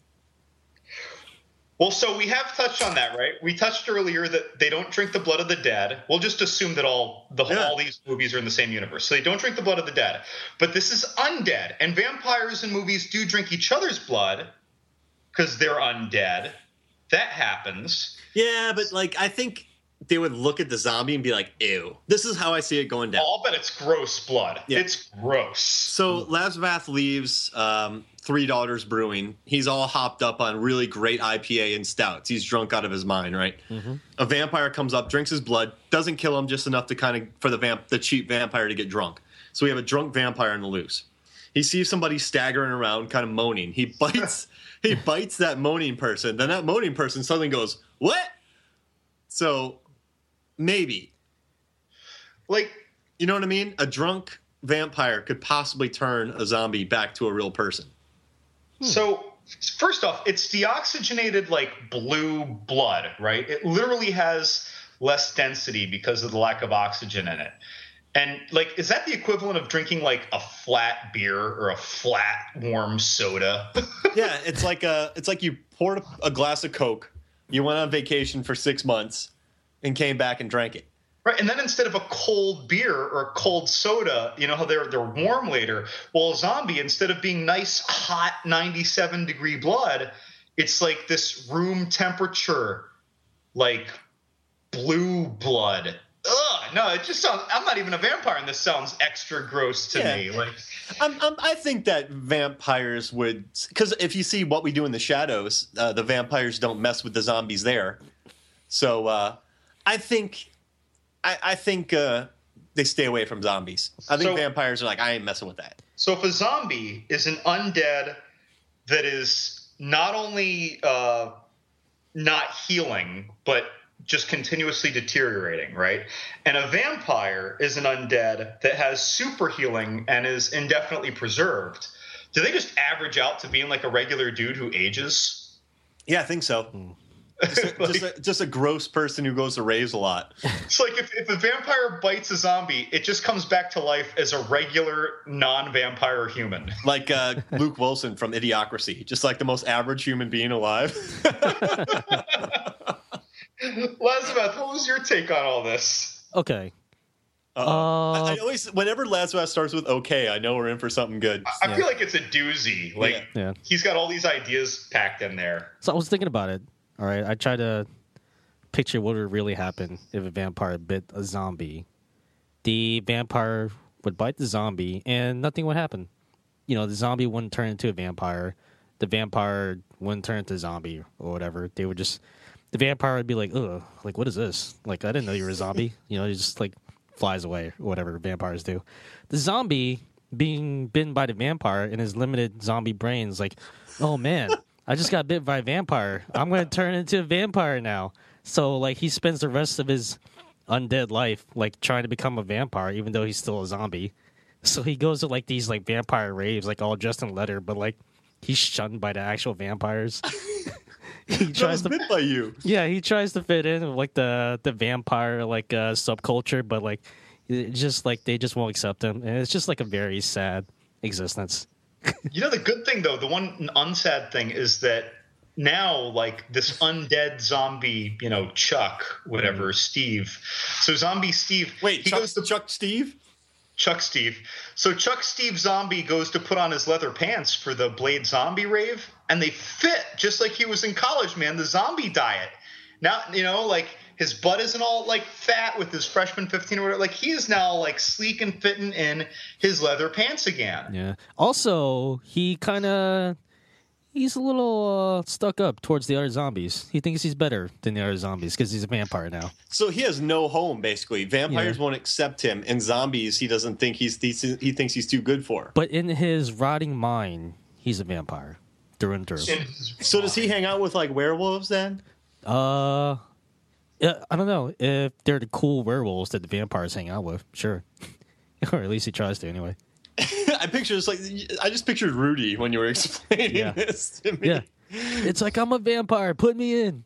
Well, so we have touched on that, right? We touched earlier that they don't drink the blood of the dead. We'll just assume that all these movies are in the same universe. So they don't drink the blood of the dead. But this is undead. And vampires in movies do drink each other's blood because they're undead. That happens. Yeah, but I think they would look at the zombie and be like, ew. This is how I see it going down. I'll bet it's gross blood. Yeah. It's gross. So Lasvath leaves Three Daughters Brewing. He's all hopped up on really great IPA and stouts. He's drunk out of his mind, right? Mm-hmm. A vampire comes up, drinks his blood, doesn't kill him, just enough to for the cheap vampire to get drunk. So we have a drunk vampire on the loose. He sees somebody staggering around, kind of moaning. He bites that moaning person. Then that moaning person suddenly goes, what? So maybe. You know what I mean? A drunk vampire could possibly turn a zombie back to a real person. So first off, it's deoxygenated blue blood, right? It literally has less density because of the lack of oxygen in it. And is that the equivalent of drinking a flat beer or a flat warm soda? Yeah, it's like you poured a glass of Coke, you went on vacation for 6 months, and came back and drank it. Right, and then instead of a cold beer or a cold soda, you know how they're warm later. Well, a zombie, instead of being nice, hot 97-degree blood, it's like this room temperature, blue blood. Ugh, no, it just sounds. I'm not even a vampire, and this sounds extra gross to me. I think that vampires would, because if you see What We Do in the Shadows, the vampires don't mess with the zombies there. So I think they stay away from zombies. I think vampires are I ain't messing with that. So if a zombie is an undead that is not only not healing, but just continuously deteriorating, right? And a vampire is an undead that has super healing and is indefinitely preserved. Do they just average out to being a regular dude who ages? Yeah, I think so. Just a gross person who goes to raves a lot. It's like if a vampire bites a zombie, it just comes back to life as a regular non-vampire human. Like Luke Wilson from Idiocracy, just like the most average human being alive. Lazarus, what was your take on all this? Okay. I always, whenever Lazarus starts with "okay," I know we're in for something good. I feel like it's a doozy. Like he's got all these ideas packed in there. So I was thinking about it. All right, I tried to picture what would really happen if a vampire bit a zombie. The vampire would bite the zombie, and nothing would happen. You know, the zombie wouldn't turn into a vampire. The vampire wouldn't turn into a zombie or whatever. They would just, the vampire would be like, ugh, like, what is this? Like, I didn't know you were a zombie. You know, he just, like, flies away or whatever vampires do. The zombie being bitten by the vampire in his limited zombie brain is like, oh, man. I just got bit by a vampire. I'm going to turn into a vampire now. So, like, he spends the rest of his undead life, like, trying to become a vampire, even though he's still a zombie. So he goes to, like, these, like, vampire raves, like, all dressed in leather, but, like, he's shunned by the actual vampires. He tries to bit by you. Yeah, he tries to fit in with, like, the vampire, like, subculture, but, like, it's just, like, they just won't accept him. And it's just, like, a very sad existence. You know, the good thing, though, the one unsad thing is that now, like, this undead zombie, you know, Chuck, whatever, Steve. So zombie Steve. Wait, Chuck Steve? Chuck Steve. So Chuck Steve Zombie goes to put on his leather pants for the Blade Zombie rave, and they fit just like he was in college, man, the zombie diet. Now, you know, like, his butt isn't all, like, fat with his freshman 15 or whatever. Like, he is now, like, sleek and fitting in his leather pants again. Yeah. Also, he's a little stuck up towards the other zombies. He thinks he's better than the other zombies because he's a vampire now. So he has no home, basically. Vampires won't accept him, and zombies he doesn't think he thinks he's too good for. But in his rotting mind, he's a vampire through and through. So does he hang out with, like, werewolves then? Yeah, I don't know if they're the cool werewolves that the vampires hang out with. Sure, or at least he tries to anyway. I just pictured Rudy when you were explaining this to me. Yeah, it's like, I'm a vampire. Put me in.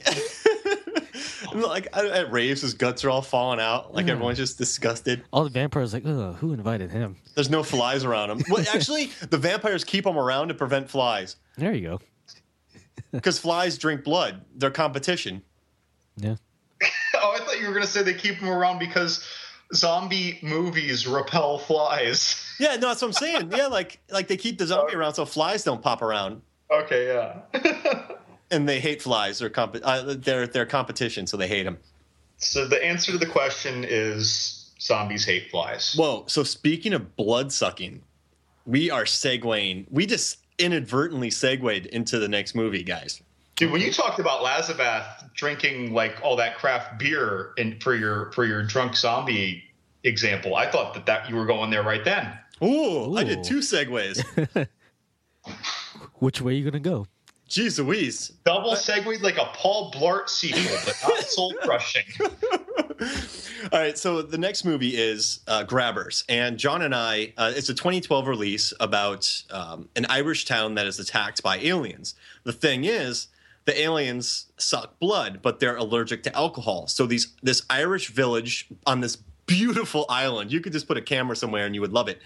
Like at raves, his guts are all falling out. Like everyone's just disgusted. All the vampires are like, ugh, who invited him? There's no flies around him. Well, actually, the vampires keep them around to prevent flies. There you go. Because flies drink blood. They're competition. Yeah. Oh, I thought you were going to say they keep them around because zombie movies repel flies. Yeah, no, that's what I'm saying. Yeah, like they keep the zombie around so flies don't pop around. Okay, yeah. And they hate flies. They're competition, so they hate them. So the answer to the question is zombies hate flies. Whoa, so speaking of blood sucking, we are segueing. We just inadvertently segued into the next movie, guys. Dude, when you talked about Lazabath drinking, like, all that craft beer for your drunk zombie example, I thought that you were going there right then. Ooh. I did 2 segues. Which way are you going to go? Jeez Louise. Double segue like a Paul Blart sequel, but not soul crushing. All right, so the next movie is Grabbers. And John and I, it's a 2012 release about an Irish town that is attacked by aliens. The thing is, the aliens suck blood, but they're allergic to alcohol. So this Irish village on this beautiful island, you could just put a camera somewhere and you would love it.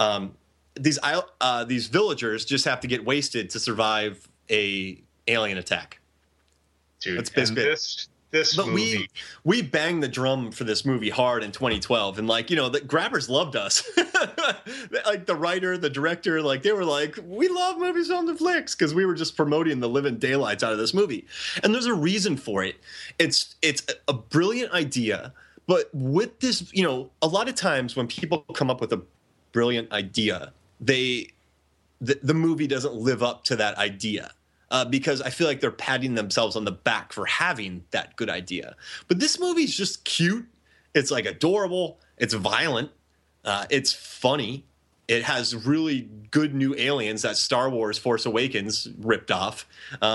These villagers just have to get wasted to survive a alien attack. Dude, that's basically this but movie. we banged the drum for this movie hard in 2012, and, like, you know, the Grabbers loved us. Like, the writer, the director, like, they were like, we love movies on the flicks, because we were just promoting the living daylights out of this movie. And there's a reason for it. It's a brilliant idea, but with this, you know, a lot of times when people come up with a brilliant idea, the movie doesn't live up to that idea. Because I feel like they're patting themselves on the back for having that good idea. But this movie's just cute. It's, like, adorable. It's violent. It's funny. It has really good new aliens that Star Wars Force Awakens ripped off.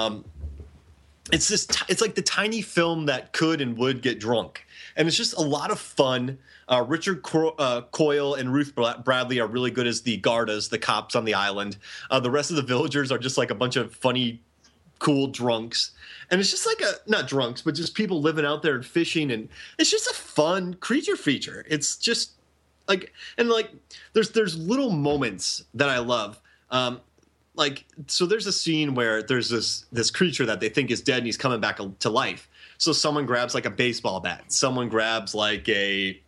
It's like the tiny film that could and would get drunk. And it's just a lot of fun. Richard Coyle and Ruth Bradley are really good as the Gardas, the cops on the island. The rest of the villagers are just like a bunch of funny cool drunks. And it's just like not drunks, but just people living out there and fishing. And it's just a fun creature feature. It's just like, and like, there's little moments that I love. So there's a scene where there's this creature that they think is dead and he's coming back to life. So someone grabs like a baseball bat, someone grabs like a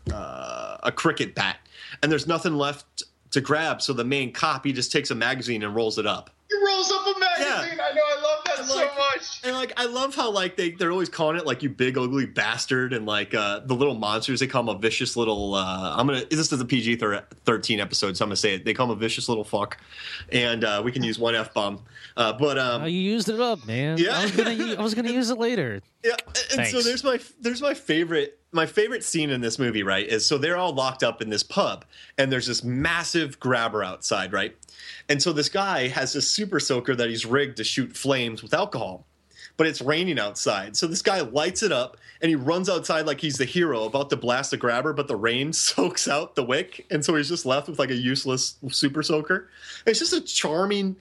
cricket bat, and there's nothing left to grab. So the main cop, he just takes a magazine and rolls it up. He rolls up a magazine. Yeah. I know. I love that so much. And like, I love how like they're always calling it like, you big ugly bastard, and like the little monsters, they call him a vicious little. This is a PG-13 episode, so I'm gonna say it. They call him a vicious little fuck, and we can use one F-bomb. You used it up, man. Yeah, I was gonna use it later. Yeah, and so there's my favorite scene in this movie, right? Is so they're all locked up in this pub, and there's this massive grabber outside, right? And so this guy has this super soaker that he's rigged to shoot flames with alcohol, but it's raining outside. So this guy lights it up and he runs outside like he's the hero about to blast the grabber, but the rain soaks out the wick, and so he's just left with like a useless super soaker. It's just a charming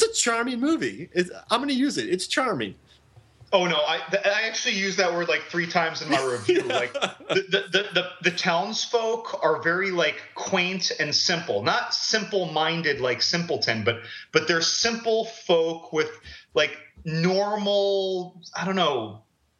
movie. I'm going to use it. It's charming. Oh no, I actually used that word like 3 times in my review. Like the townsfolk are very like quaint and simple, not simple-minded like Simpleton, but they're simple folk with like normal. I don't know.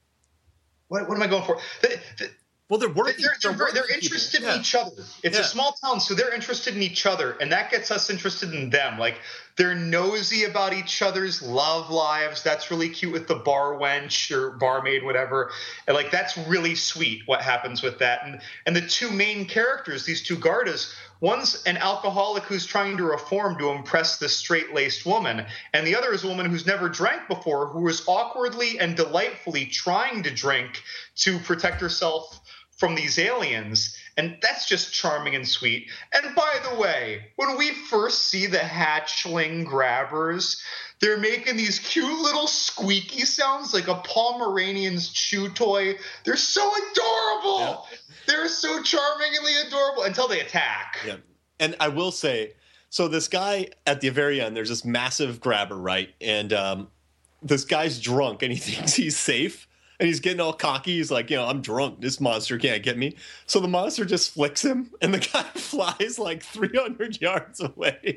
What am I going for? Well, they're interested in each other. It's a small town, so they're interested in each other, and that gets us interested in them. Like, they're nosy about each other's love lives. That's really cute with the bar wench or barmaid, whatever. And like, that's really sweet what happens with that. And the two main characters, these two Gardas, one's an alcoholic who's trying to reform to impress this straight-laced woman, and the other is a woman who's never drank before, who is awkwardly and delightfully trying to drink to protect herself from these aliens. And that's just charming and sweet. And by the way, when we first see the hatchling grabbers, they're making these cute little squeaky sounds like a Pomeranian's chew toy. They're so adorable. Yeah. They're so charmingly adorable until they attack. Yeah. And I will say, so this guy at the very end, there's this massive grabber, right? And this guy's drunk and he thinks he's safe. And he's getting all cocky. He's like, I'm drunk. This monster can't get me. So the monster just flicks him, and the guy flies like 300 yards away.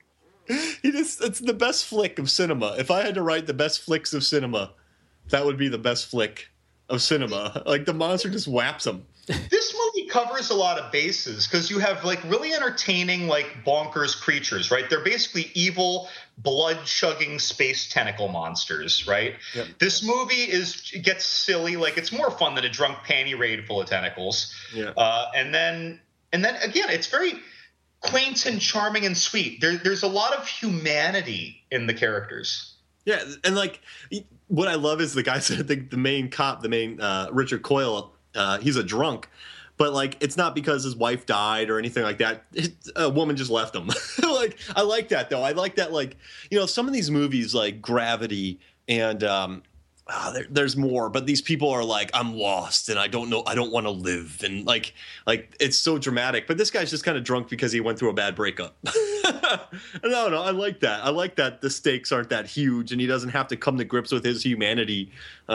It's the best flick of cinema. If I had to write the best flicks of cinema, that would be the best flick of cinema. Like, the monster just whaps him. This movie covers a lot of bases because you have like really entertaining, like bonkers creatures, right? They're basically evil, blood-chugging space tentacle monsters, right? Yep. This movie gets silly, like it's more fun than a drunk panty raid full of tentacles. Yeah. And then again, it's very quaint and charming and sweet. There's a lot of humanity in the characters. Yeah, and like what I love is the guy said the main cop, Richard Coyle. He's a drunk, but like it's not because his wife died or anything like that. A woman just left him. Like, I like that though. I like that, like, some of these movies like Gravity and there's more, but these people are like, I'm lost and I don't want to live, and like it's so dramatic. But this guy's just kind of drunk because he went through a bad breakup. No, I like that. I like that the stakes aren't that huge and he doesn't have to come to grips with his humanity.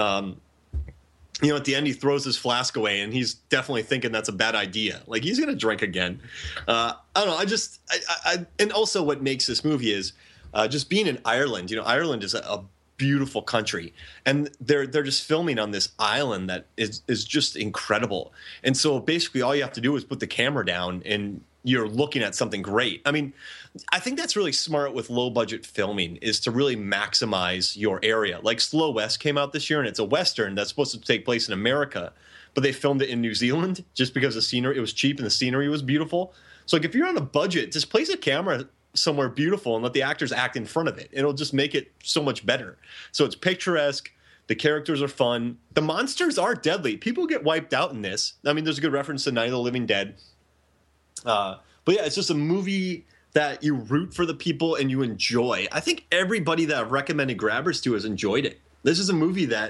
At the end, he throws his flask away, and he's definitely thinking that's a bad idea. Like, he's going to drink again. I don't know. And also what makes this movie is just being in Ireland. Ireland is a beautiful country, and they're just filming on this island that is just incredible. And so basically all you have to do is put the camera down, and you're looking at something great. I mean, I think that's really smart with low-budget filming, is to really maximize your area. Like Slow West came out this year, and it's a Western that's supposed to take place in America, but they filmed it in New Zealand just because the scenery, it was cheap and the scenery was beautiful. So like, if you're on a budget, just place a camera somewhere beautiful and let the actors act in front of it. It'll just make it so much better. So it's picturesque. The characters are fun. The monsters are deadly. People get wiped out in this. I mean, there's a good reference to Night of the Living Dead. But yeah, it's just a movie that you root for the people and you enjoy. I think everybody that I've recommended Grabbers to has enjoyed it. This is a movie that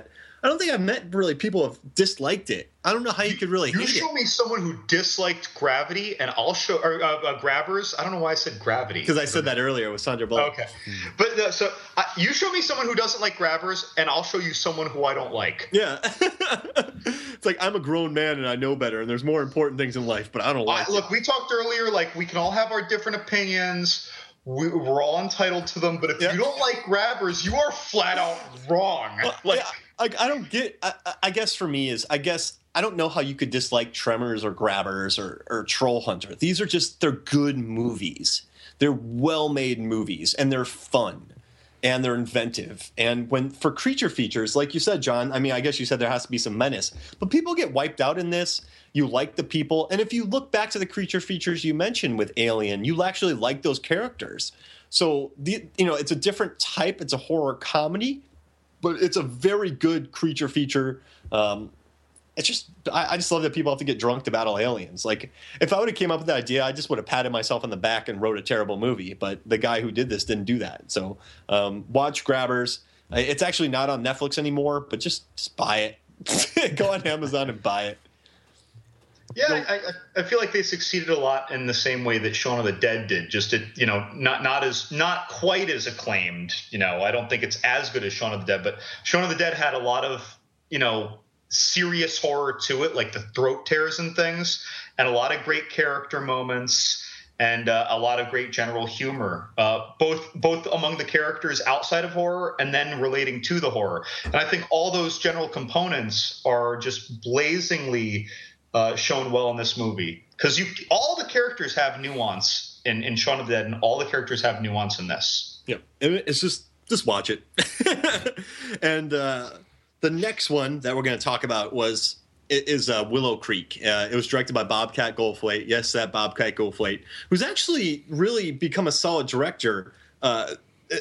I don't think I've met really people who have disliked it. I don't know how you could really hate it. You show me someone who disliked Gravity, and I'll show Grabbers. I don't know why I said Gravity. Because I said that earlier with Sandra Bullock. Okay. But you show me someone who doesn't like Grabbers, and I'll show you someone who I don't like. Yeah. It's like, I'm a grown man and I know better, and there's more important things in life, but I don't like it. Look, we talked earlier, like, we can all have our different opinions. We're all entitled to them, but if you don't like Grabbers, you are flat out wrong. I don't get. I guess for me is, I don't know how you could dislike Tremors or Grabbers or Troll Hunter. These are they're good movies. They're well-made movies, and they're fun, and they're inventive. And for creature features, like you said, John, I mean, I guess you said there has to be some menace, but people get wiped out in this. You like the people, and if you look back to the creature features you mentioned with Alien, you actually like those characters. So it's a different type. It's a horror comedy, but it's a very good creature feature. It's just I just love that people have to get drunk to battle aliens. Like, if I would have came up with that idea, I just would have patted myself on the back and wrote a terrible movie. But the guy who did this didn't do that. So watch Grabbers. It's actually not on Netflix anymore, but just buy it. Go on Amazon and buy it. Yeah, I feel like they succeeded a lot in the same way that Shaun of the Dead did. Just not quite as acclaimed. I don't think it's as good as Shaun of the Dead, but Shaun of the Dead had a lot of serious horror to it, like the throat tears and things, and a lot of great character moments, and a lot of great general humor, both among the characters outside of horror and then relating to the horror. And I think all those general components are just blazingly shown well in this movie, because all the characters have nuance in Shaun of the Dead, and all the characters have nuance in this. Yeah, it's just watch it. And the next one that we're going to talk about is Willow Creek. It was directed by Bobcat Goldthwait. Yes, that Bobcat Goldthwait, who's actually really become a solid director. What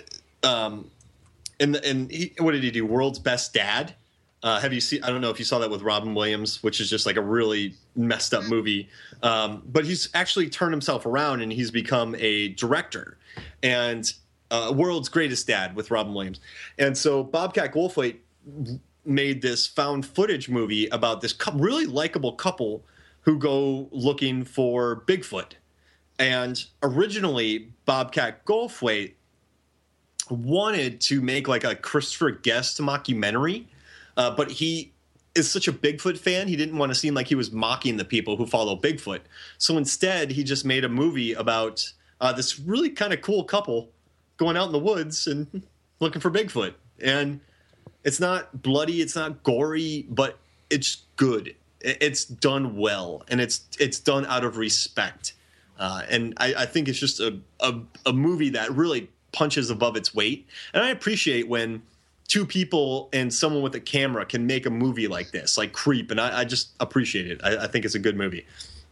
did he do? World's Best Dad. Have you seen? I don't know if you saw that with Robin Williams, which is just like a really messed up movie. But he's actually turned himself around and he's become a director. And World's Greatest Dad with Robin Williams. And so Bobcat Goldthwait made this found footage movie about this really likable couple who go looking for Bigfoot. And originally, Bobcat Goldthwait wanted to make like a Christopher Guest mockumentary. But he is such a Bigfoot fan, he didn't want to seem like he was mocking the people who follow Bigfoot. So instead, he just made a movie about this really kind of cool couple going out in the woods and looking for Bigfoot. And it's not bloody, it's not gory, but it's good. It's done well, and it's done out of respect. And I think it's just a movie that really punches above its weight. And I appreciate when two people and someone with a camera can make a movie like this, like Creep, and I just appreciate it. I think it's a good movie.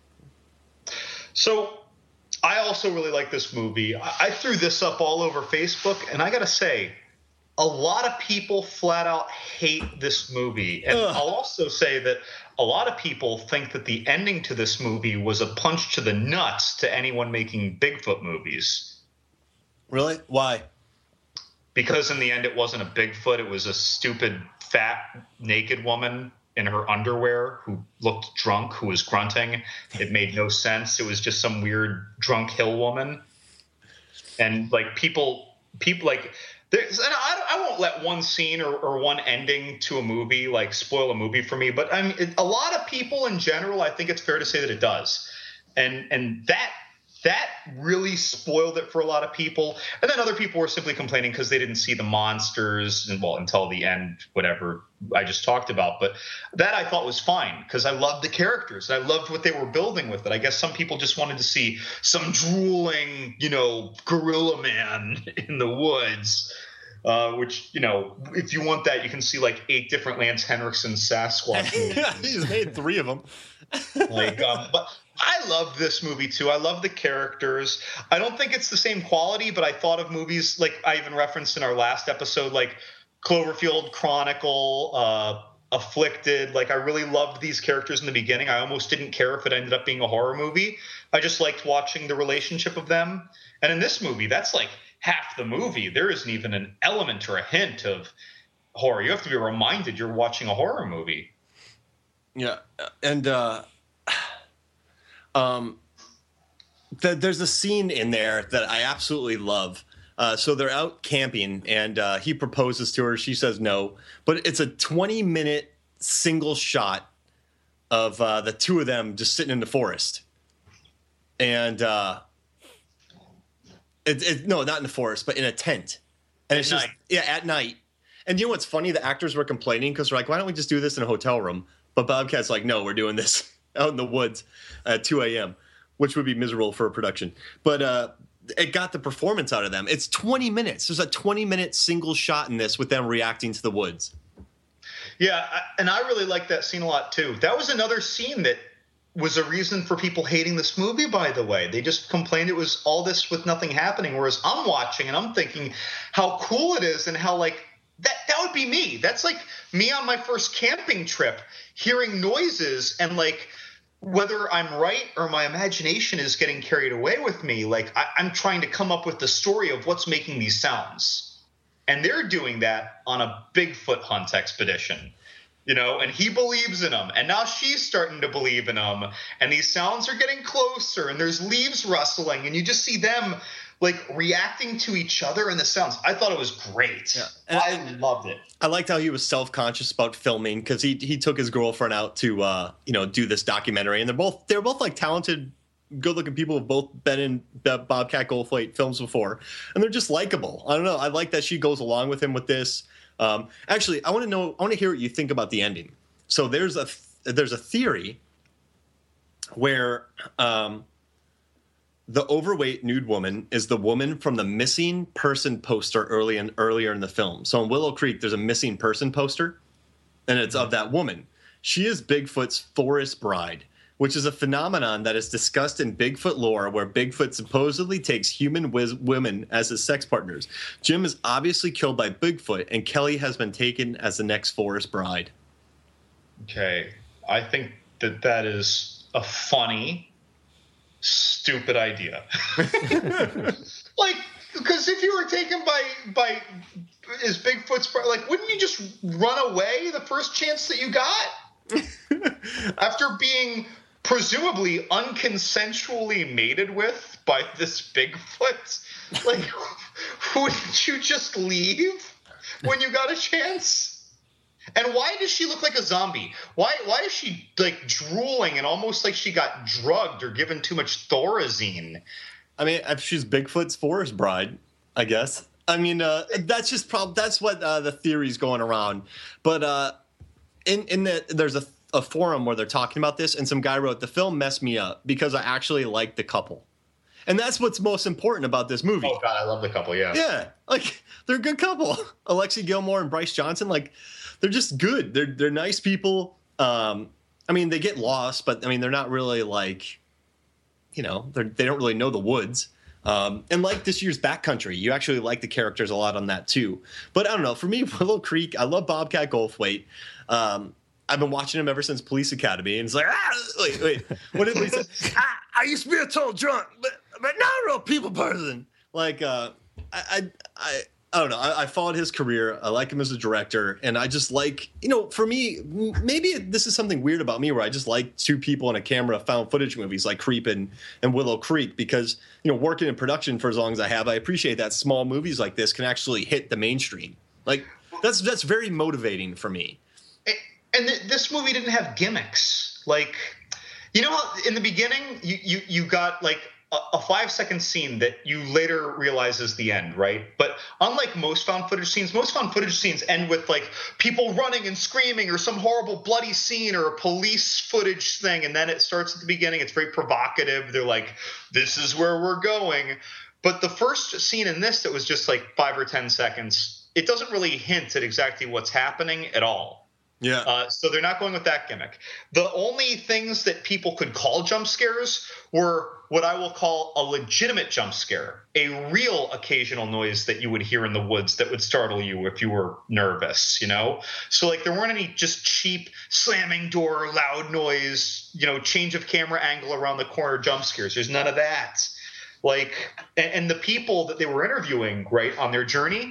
So I also really like this movie. I threw this up all over Facebook, and I got to say, a lot of people flat out hate this movie. And I'll also say that a lot of people think that the ending to this movie was a punch to the nuts to anyone making Bigfoot movies. Really? Why? Because in the end, it wasn't a Bigfoot. It was a stupid, fat, naked woman in her underwear who looked drunk, who was grunting. It made no sense. It was just some weird drunk hill woman. And like people like, and I won't let one scene or one ending to a movie like spoil a movie for me. But I mean, a lot of people in general, I think it's fair to say that it does. And that really spoiled it for a lot of people. And then other people were simply complaining because they didn't see the monsters until the end, whatever I just talked about. But that I thought was fine because I loved the characters. I loved what they were building with it. I guess some people just wanted to see some drooling, gorilla man in the woods. Which, if you want that, you can see like 8 different Lance Henriksen Sasquatch movies. Yeah, he's made 3 of them. But I love this movie too. I love the characters. I don't think it's the same quality, but I thought of movies like I even referenced in our last episode, like Cloverfield Chronicle, Afflicted. Like I really loved these characters in the beginning. I almost didn't care if it ended up being a horror movie. I just liked watching the relationship of them. And in this movie, that's like half the movie. There isn't even an element or a hint of horror. You have to be reminded you're watching a horror movie. Yeah, and there's a scene in there that I absolutely love. So they're out camping, and he proposes to her. She says no, but it's a 20-minute single shot of the two of them just sitting in the forest. And no, not in the forest, but in a tent. And it's just, at night. And you know what's funny? The actors were complaining because they're like, why don't we just do this in a hotel room? But Bobcat's like, no, we're doing this out in the woods at 2 a.m., which would be miserable for a production. But it got the performance out of them. It's 20 minutes. There's a 20-minute single shot in this with them reacting to the woods. Yeah, and I really like that scene a lot, too. That was another scene that was a reason for people hating this movie, by the way. They just complained it was all this with nothing happening, whereas I'm watching and I'm thinking how cool it is and how, like, that would be me. That's like me on my first camping trip, hearing noises and, like, whether I'm right or my imagination is getting carried away with me, like, I'm trying to come up with the story of what's making these sounds. And they're doing that on a Bigfoot hunt expedition, you know, and he believes in them. And now she's starting to believe in them. And these sounds are getting closer and there's leaves rustling and you just see them like reacting to each other and the sounds. I thought it was great. Yeah. And I loved it. I liked how he was self-conscious about filming because he took his girlfriend out to, do this documentary. And they're both like talented, good-looking people who've both been in Bobcat Goldthwait films before, and they're just likable. I don't know. I like that she goes along with him with this. Actually, I want to hear what you think about the ending. So there's a theory where the overweight nude woman is the woman from the missing person poster earlier in the film. So in Willow Creek, there's a missing person poster, and it's of that woman. She is Bigfoot's forest bride, which is a phenomenon that is discussed in Bigfoot lore where Bigfoot supposedly takes human women as his sex partners. Jim is obviously killed by Bigfoot, and Kelly has been taken as the next forest bride. Okay. I think that is a funny, stupid idea. Like, because if you were taken by is Bigfoot's bride, like, wouldn't you just run away the first chance that you got? After being presumably unconsensually mated with by this Bigfoot, like, wouldn't you just leave when you got a chance? And why does she look like a zombie? Why is she like drooling and almost like she got drugged or given too much Thorazine? I mean, she's Bigfoot's forest bride, I guess. I mean, that's just that's what the theory's going around. But there's a forum where they're talking about this, and some guy wrote, the film messed me up because I actually like the couple. And that's what's most important about this movie. Oh, God, I love the couple, yeah. Yeah, like, they're a good couple. Alexi Gilmore and Bryce Johnson, like, they're just good. They're nice people. I mean, they get lost, but, I mean, they're not really, like, you know, they don't really know the woods. And like this year's Backcountry, you actually like the characters a lot on that, too. But I don't know. For me, Willow Creek, I love Bobcat Goldthwait. I've been watching him ever since Police Academy, and it's like, wait. What did Lisa? I used to be a total drunk, but not a real people person. Like, I don't know. I followed his career. I like him as a director, and I just like, you know, for me, maybe this is something weird about me where I just like two people and a camera found footage movies like Creep and Willow Creek because, you know, working in production for as long as I have, I appreciate that small movies like this can actually hit the mainstream. Like, that's very motivating for me. And this movie didn't have gimmicks. Like, you know how in the beginning you got like a 5-second scene that you later realize is the end, right? But unlike most found footage scenes end with like people running and screaming or some horrible bloody scene or a police footage thing, and then it starts at the beginning. It's very provocative. They're like, this is where we're going. But the first scene in this that was just like 5 or 10 seconds, it doesn't really hint at exactly what's happening at all. Yeah. So they're not going with that gimmick. The only things that people could call jump scares were what I will call a legitimate jump scare, a real occasional noise that you would hear in the woods that would startle you if you were nervous, you know? So like there weren't any just cheap slamming door, loud noise, you know, change of camera angle around the corner jump scares. There's none of that. Like, and the people that they were interviewing, right, on their journey,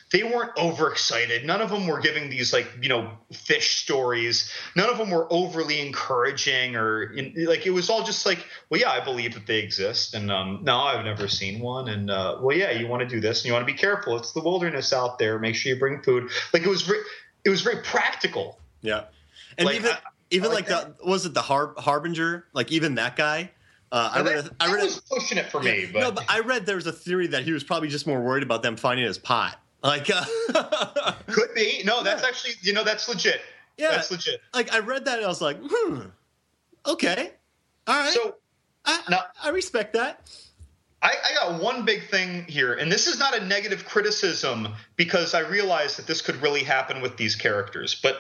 they weren't overexcited. None of them were giving these like, fish stories. None of them were overly encouraging like, it was all just like, well, yeah, I believe that they exist. And no, I've never seen one. And well, yeah, you want to do this and you want to be careful. It's the wilderness out there. Make sure you bring food. Like it was very practical. Yeah. And like, even like was it the Harbinger? Like even that guy? I read was pushing it for me. But. No, but I read there was a theory that he was probably just more worried about them finding his pot. Like, could be. No, that's actually, that's legit. Yeah, that's legit. Like I read that and I was like, okay, all right. So I respect that. I got one big thing here, and this is not a negative criticism because I realize that this could really happen with these characters, but.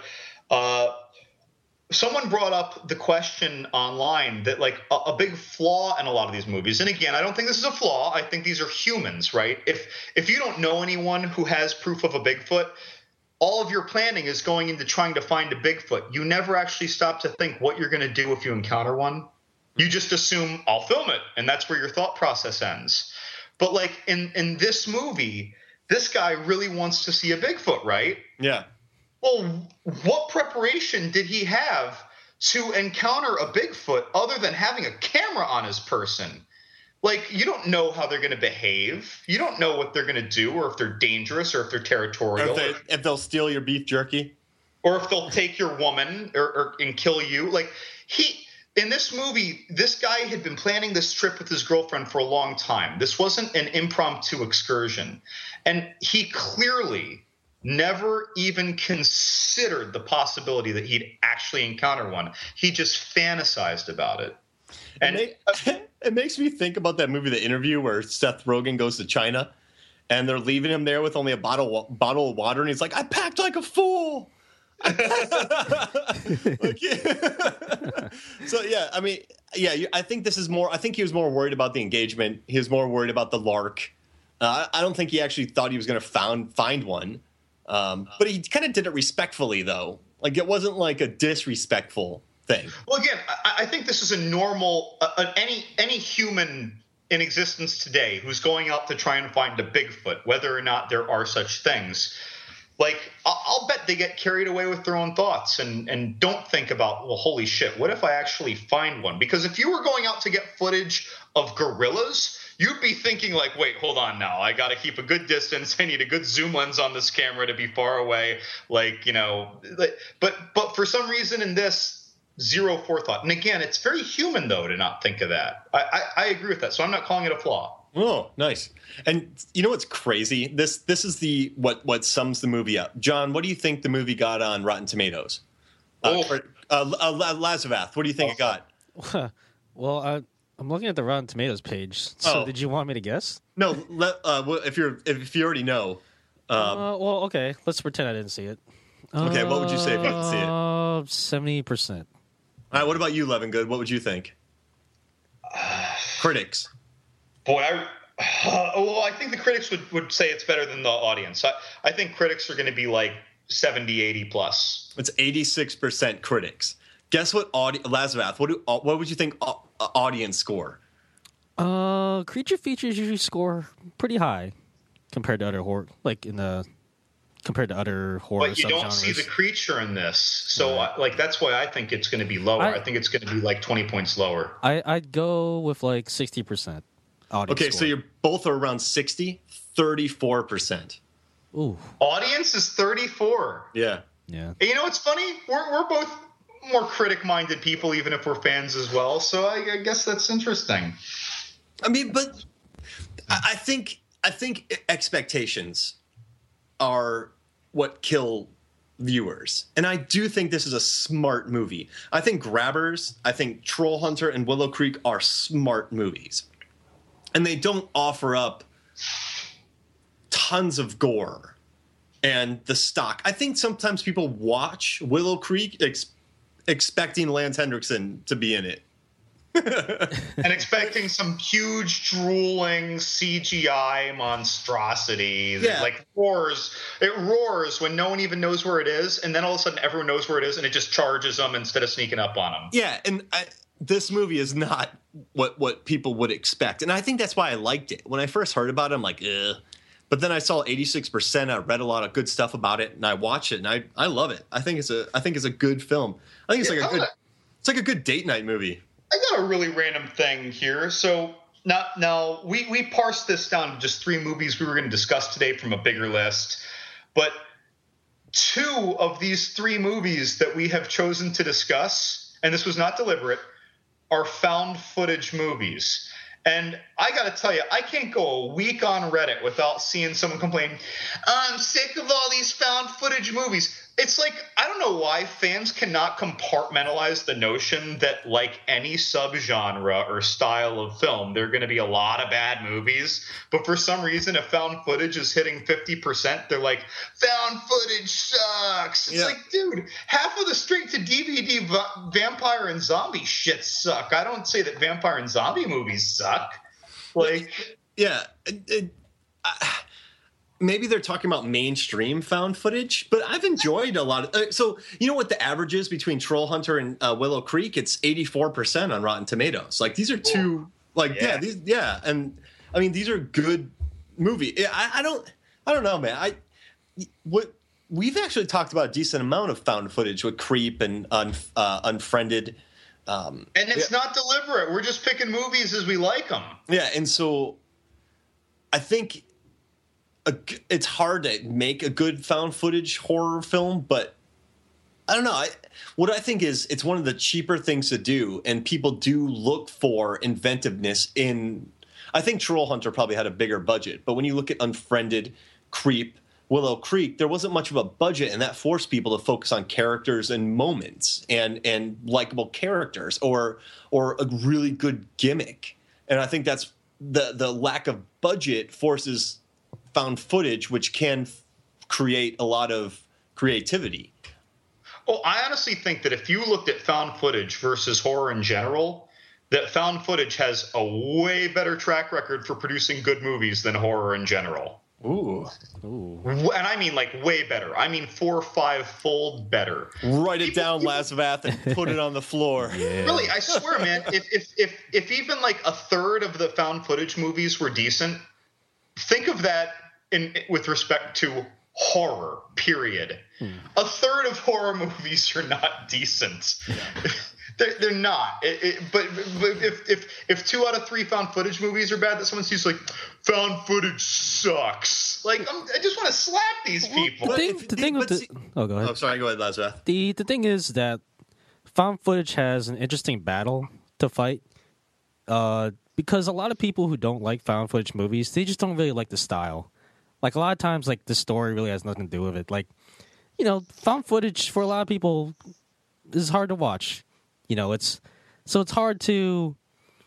Someone brought up the question online that like a big flaw in a lot of these movies. And again, I don't think this is a flaw. I think these are humans, right? If you don't know anyone who has proof of a Bigfoot, all of your planning is going into trying to find a Bigfoot. You never actually stop to think what you're going to do if you encounter one. You just assume I'll film it. And that's where your thought process ends. But like in this movie, this guy really wants to see a Bigfoot, right? Yeah. Well, what preparation did he have to encounter a Bigfoot other than having a camera on his person? Like, you don't know how they're going to behave. You don't know what they're going to do or if they're dangerous or if they're territorial. If they'll steal your beef jerky. Or if they'll take your woman and kill you. Like, in this movie, this guy had been planning this trip with his girlfriend for a long time. This wasn't an impromptu excursion. And he clearly never even considered the possibility that he'd actually encounter one. He just fantasized about it. And it makes me think about that movie, The Interview, where Seth Rogen goes to China and they're leaving him there with only a bottle of water. And he's like, I packed like a fool. So, yeah, I mean, yeah, I think this is more, I think he was more worried about the engagement. He was more worried about the lark. I don't think he actually thought he was going to find one. But he kind of did it respectfully, though. Like, it wasn't like a disrespectful thing. Well, again, I think this is a normal any human in existence today who's going out to try and find a Bigfoot, whether or not there are such things. Like, I'll bet they get carried away with their own thoughts and don't think about, well, holy shit, what if I actually find one? Because if you were going out to get footage of gorillas, you'd be thinking like, wait, hold on now. I got to keep a good distance. I need a good zoom lens on this camera to be far away. Like, but for some reason in this, zero forethought. And again, it's very human, though, to not think of that. I agree with that. So I'm not calling it a flaw. Oh, nice. And you know what's crazy? This is the what sums the movie up. John, what do you think the movie got on Rotten Tomatoes? Lazavath, what do you think it got? Well, I'm looking at the Rotten Tomatoes page. So did you want me to guess? No, if you already know. Well, okay. Let's pretend I didn't see it. Okay, what would you say if you didn't see it? 70%. All right, what about you, Levingood? What would you think? Critics. Boy, I think the critics would say it's better than the audience. I think critics are going to be like 70, 80 plus. It's 86% critics. Guess what, Lazavath, what would you think audience score? Creature features usually score pretty high compared to other horror, compared to other horror. But you don't see the creature in this, so that's why I think it's going to be lower. I think it's going to be like 20 points lower. I'd go with like 60% audience. Okay, score. so you're both are around 60, 34%. Ooh, audience is 34. Yeah. And you know what's funny? We're both more critic-minded people, even if we're fans as well. So I guess that's interesting. I mean, but I think expectations are what kill viewers. And I do think this is a smart movie. I think Grabbers, I think Troll Hunter and Willow Creek are smart movies. And they don't offer up tons of gore and the stock. I think sometimes people watch Willow Creek expecting Lance Henriksen to be in it. And expecting some huge drooling CGI monstrosity that roars. It roars when no one even knows where it is, and then all of a sudden everyone knows where it is, and it just charges them instead of sneaking up on them. Yeah, and this movie is not what people would expect, and I think that's why I liked it. When I first heard about it, I'm like, ugh. But then I saw 86%. I read a lot of good stuff about it, and I watched it, and I love it. I think it's a good film. I think it's like a good date night movie. I got a really random thing here. So now we parsed this down to just 3 movies we were going to discuss today from a bigger list, but 2 of these 3 movies that we have chosen to discuss, and this was not deliberate, are found footage movies. And I got to tell you, I can't go a week on Reddit without seeing someone complain, I'm sick of all these found footage movies. It's like, I don't know why fans cannot compartmentalize the notion that, like any subgenre or style of film, there are going to be a lot of bad movies. But for some reason, if found footage is hitting 50%, they're like, found footage sucks. It's like, dude, half of the straight to DVD vampire and zombie shit suck. I don't say that vampire and zombie movies suck. Like, yeah. Maybe they're talking about mainstream found footage, but I've enjoyed a lot of. So you know what the average is between Troll Hunter and Willow Creek? It's 84% on Rotten Tomatoes. Like these are two, and I mean these are good movies. I don't know, man. We've actually talked about a decent amount of found footage with Creep and Unfriended, and it's not deliberate. We're just picking movies as we like them. Yeah, and so I think. It's hard to make a good found footage horror film, but I don't know. What I think is it's one of the cheaper things to do, and people do look for inventiveness in. I think Troll Hunter probably had a bigger budget, but when you look at Unfriended, Creep, Willow Creek, there wasn't much of a budget, and that forced people to focus on characters and moments and likable characters or a really good gimmick. And I think that's the lack of budget forces found footage, which can create a lot of creativity. Well, I honestly think that if you looked at found footage versus horror in general, that found footage has a way better track record for producing good movies than horror in general. Ooh. And I mean like way better. I mean 4 or 5-fold better. Write it down, Lazavath, and put it on the floor. Yeah. Really, I swear, man, if even like a third of the found footage movies were decent, think of that with respect to horror, period. A third of horror movies are not decent. They're not. But if 2 out of 3 found footage movies are bad, that someone sees like found footage sucks. Like I just want to slap these people. Go ahead. Oh, sorry. Go ahead, Lazarus. The thing is that found footage has an interesting battle to fight. Because a lot of people who don't like found footage movies, they just don't really like the style. Like a lot of times, like the story really has nothing to do with it. Like, found footage for a lot of people is hard to watch. It's hard to,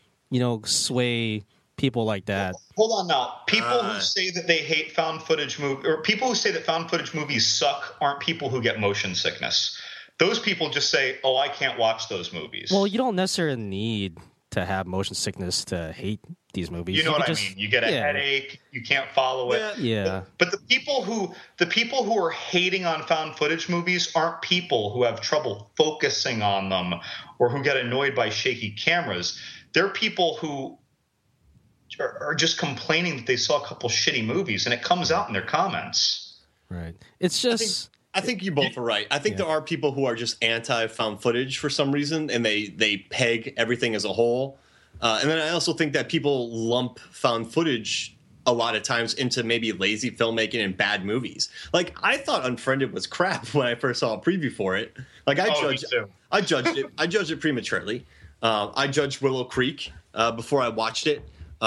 sway people like that. Hold on now. People who say that they hate found footage or people who say that found footage movies suck aren't people who get motion sickness. Those people just say, "Oh, I can't watch those movies." Well, you don't necessarily need to have motion sickness to hate these movies. You know what I mean? You get a headache. You can't follow it. Yeah. But the people who are hating on found footage movies aren't people who have trouble focusing on them or who get annoyed by shaky cameras. They're people who are just complaining that they saw a couple shitty movies, and it comes out in their comments. Right. It's just. I think you both are right. I think there are people who are just anti-found footage for some reason, and they peg everything as a whole. And then I also think that people lump found footage a lot of times into maybe lazy filmmaking and bad movies. Like I thought Unfriended was crap when I first saw a preview for it. Like I judged it prematurely. I judged Willow Creek before I watched it.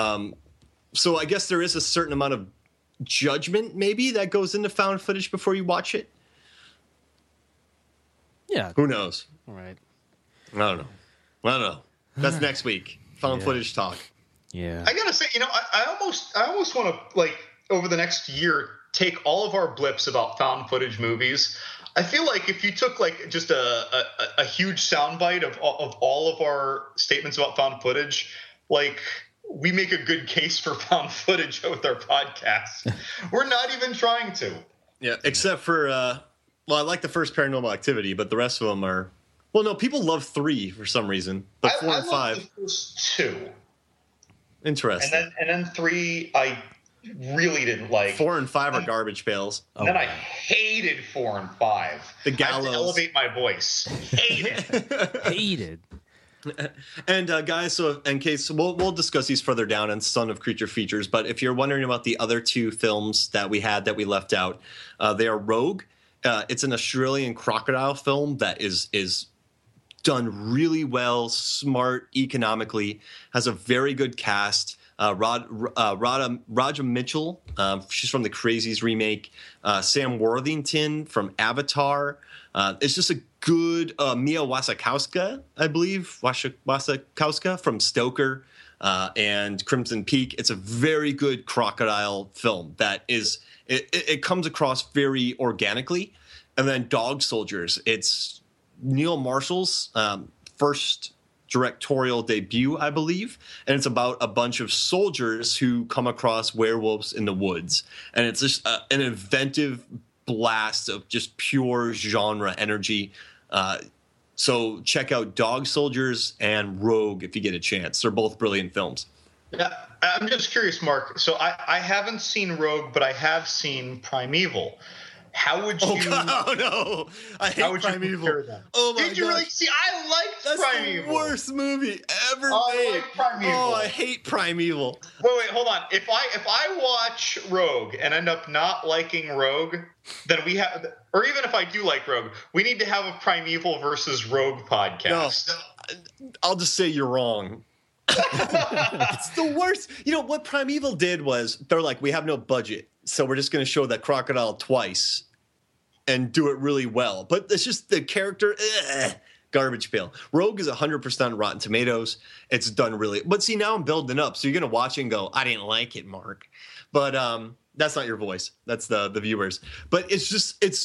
So I guess there is a certain amount of judgment maybe that goes into found footage before you watch it. Yeah. Who knows? All right. I don't know. That's next week. Found footage talk. Yeah. I gotta say, I almost want to, like, over the next year, take all of our blips about found footage movies. I feel like if you took like just a huge soundbite of all of our statements about found footage, like we make a good case for found footage with our podcast. We're not even trying to. Yeah, except for I like the first Paranormal Activity, but the rest of them are. Well, no, people love 3 for some reason, but 4 and 5. The first 2. Interesting. And then 3, I really didn't like. 4 and 5 are garbage pails. And then I hated 4 and 5. The Gallows. I had to elevate my voice. Hated. And guys, so in case we'll discuss these further down in Son of Creature Features, but if you're wondering about the other 2 films that we left out, they are Rogue. It's an Australian crocodile film that is done really well, smart, economically, has a very good cast. Raja Mitchell, she's from the Crazies remake. Sam Worthington from Avatar. It's just a good Mia Wasikowska, I believe, Wasikowska from Stoker and Crimson Peak. It's a very good crocodile film that is it comes across very organically. And then Dog Soldiers. It's Neil Marshall's first directorial debut, I believe, and it's about a bunch of soldiers who come across werewolves in the woods, and it's just an inventive blast of just pure genre energy. So check out Dog Soldiers and Rogue if you get a chance. They're both brilliant films. Yeah, I'm just curious, Mark. So I haven't seen Rogue, but I have seen Primeval. How would you? Oh no! I hate Primeval. Oh my god! Did you really see? I liked Primeval. That's the worst movie ever made. I like Primeval. Oh, I hate Primeval. Wait, hold on. If I watch Rogue and end up not liking Rogue, then we have, or even if I do like Rogue, we need to have a Primeval versus Rogue podcast. No, I'll just say you're wrong. It's the worst. You know what Primeval did was they're like, we have no budget, so we're just going to show that crocodile twice and do it really well. But it's just the character, garbage pail. Rogue is 100% Rotten Tomatoes. It's done really. But see, now I'm building up, so you're going to watch it and go, I didn't like it, Mark. But that's not your voice. That's the viewers. But it's just it's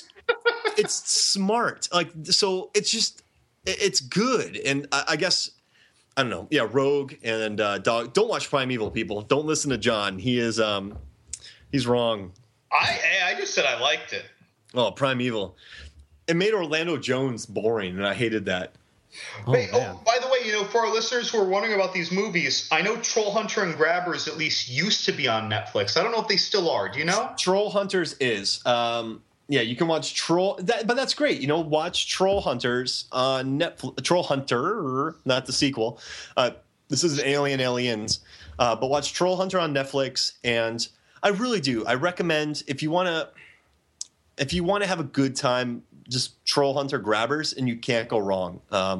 smart. Like, so it's good. And I guess. I don't know. Yeah, Rogue and Dog. Don't watch Primeval, people. Don't listen to John. He is he's wrong. I just said I liked it. Oh, Primeval. It made Orlando Jones boring, and I hated that. By the way, for our listeners who are wondering about these movies, I know Troll Hunter and Grabbers at least used to be on Netflix. I don't know if they still are. Do you know? Troll Hunters is. Yeah, you can watch Troll, but that's great. Watch Troll Hunters on Netflix. Troll Hunter, not the sequel. This is Aliens, but watch Troll Hunter on Netflix. And I really do. I recommend if you want to have a good time, just Troll Hunter Grabbers, and you can't go wrong.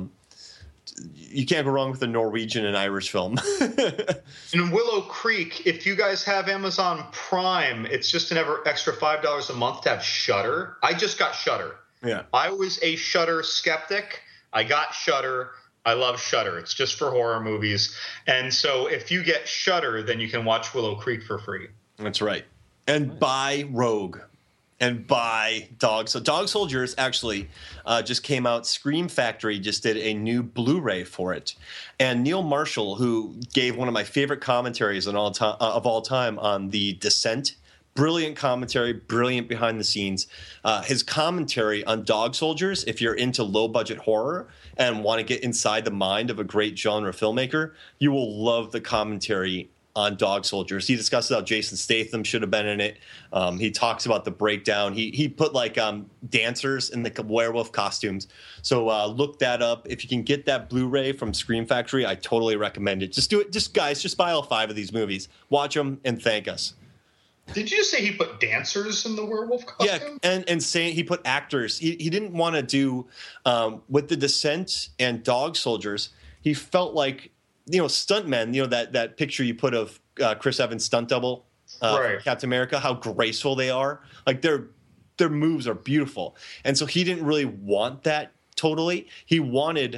You can't go wrong with a Norwegian and Irish film. In Willow Creek, if you guys have Amazon Prime, it's just an extra $5 a month to have Shudder. I just got Shudder. Yeah. I was a Shudder skeptic. I got Shudder. I love Shudder. It's just for horror movies. And so if you get Shudder, then you can watch Willow Creek for free. That's right. And buy Rogue. And buy Dog. So Dog Soldiers actually just came out. Scream Factory just did a new Blu-ray for it. And Neil Marshall, who gave one of my favorite commentaries of all time on The Descent, brilliant commentary, brilliant behind the scenes. His commentary on Dog Soldiers, if you're into low-budget horror and want to get inside the mind of a great genre filmmaker, you will love the commentary on Dog Soldiers. He discusses how Jason Statham should have been in it. He talks about the breakdown. He put like dancers in the werewolf costumes. So look that up. If you can get that Blu-ray from Scream Factory, I totally recommend it. Just do it. Just buy all 5 of these movies. Watch them and thank us. Did you just say he put dancers in the werewolf costume? Yeah, and saying he put actors. He didn't want to do with The Descent and Dog Soldiers. He felt like, stuntmen, that picture you put of Chris Evans' stunt double, right. Captain America, how graceful they are. Like their moves are beautiful. And so he didn't really want that totally. He didn't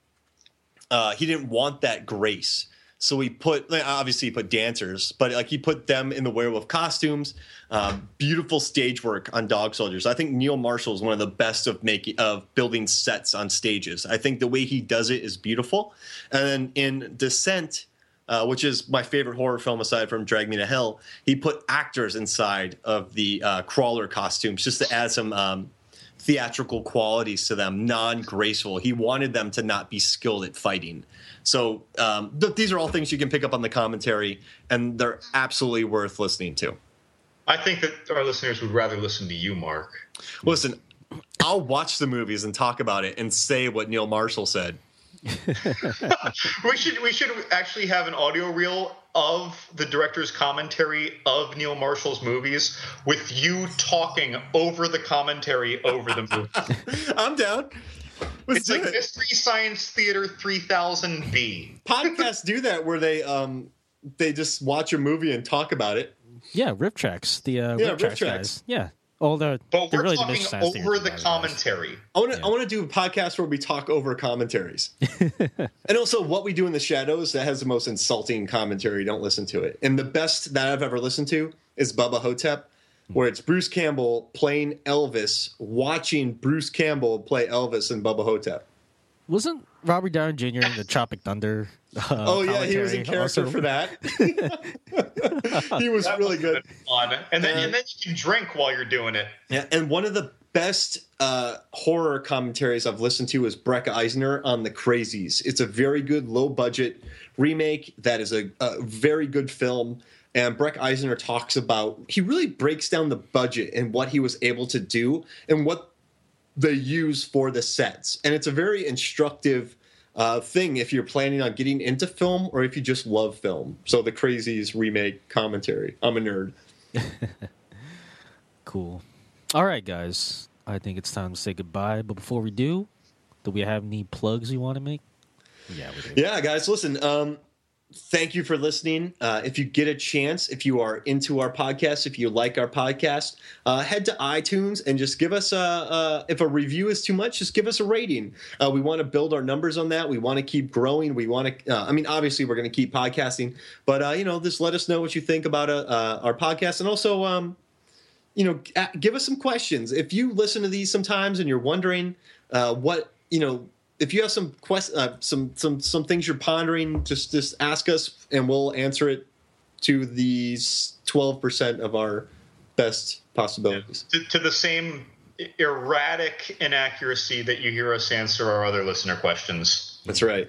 want that grace. So he obviously put dancers, but he put them in the werewolf costumes. Beautiful stage work on Dog Soldiers. I think Neil Marshall is one of the best of building sets on stages. I think the way he does it is beautiful. And then in Descent, which is my favorite horror film aside from Drag Me to Hell, he put actors inside of the crawler costumes just to add some theatrical qualities to them, non-graceful. He wanted them to not be skilled at fighting. So these are all things you can pick up on the commentary, and they're absolutely worth listening to. I think that our listeners would rather listen to you, Mark. Listen, I'll watch the movies and talk about it and say what Neil Marshall said. We should actually have an audio reel of the director's commentary of Neil Marshall's movies with you talking over the commentary over the movie. I'm down. It's like Mystery Science Theater 3000B. Podcasts do that where they just watch a movie and talk about it. Yeah, Rip Tracks. The Rip Tracks guys. Yeah. But we're really talking over the commentary. I want to do a podcast where we talk over commentaries. And also, What We Do in the Shadows, that has the most insulting commentary. Don't listen to it. And the best that I've ever listened to is Bubba Hotep, where it's Bruce Campbell playing Elvis, watching Bruce Campbell play Elvis and Bubba Hotep. Wasn't Robert Downey Jr. in the Tropic Thunder? He was in character for that. He was really good. Fun. And then you can drink while you're doing it. Yeah, and one of the best horror commentaries I've listened to is Breck Eisner on The Crazies. It's a very good low-budget remake that is a very good film. And Breck Eisner talks about, he really breaks down the budget and what he was able to do and what they use for the sets. And it's a very instructive thing if you're planning on getting into film or if you just love film. So The Crazies remake commentary. I'm a nerd. Cool. All right, guys. I think it's time to say goodbye. But before we do we have any plugs you want to make? Yeah, we do. Yeah, guys, listen. Thank you for listening. If you get a chance, if you are into our podcast, if you like our podcast, head to iTunes and just give us if a review is too much, just give us a rating. We want to build our numbers on that. We want to keep growing. We want to, obviously we're going to keep podcasting, but, just let us know what you think about our podcast. And also, give us some questions. If you listen to these sometimes and you're wondering if you have some some things you're pondering, just ask us and we'll answer it to these 12% of our best possibilities. To the same erratic inaccuracy that you hear us answer our other listener questions. That's right.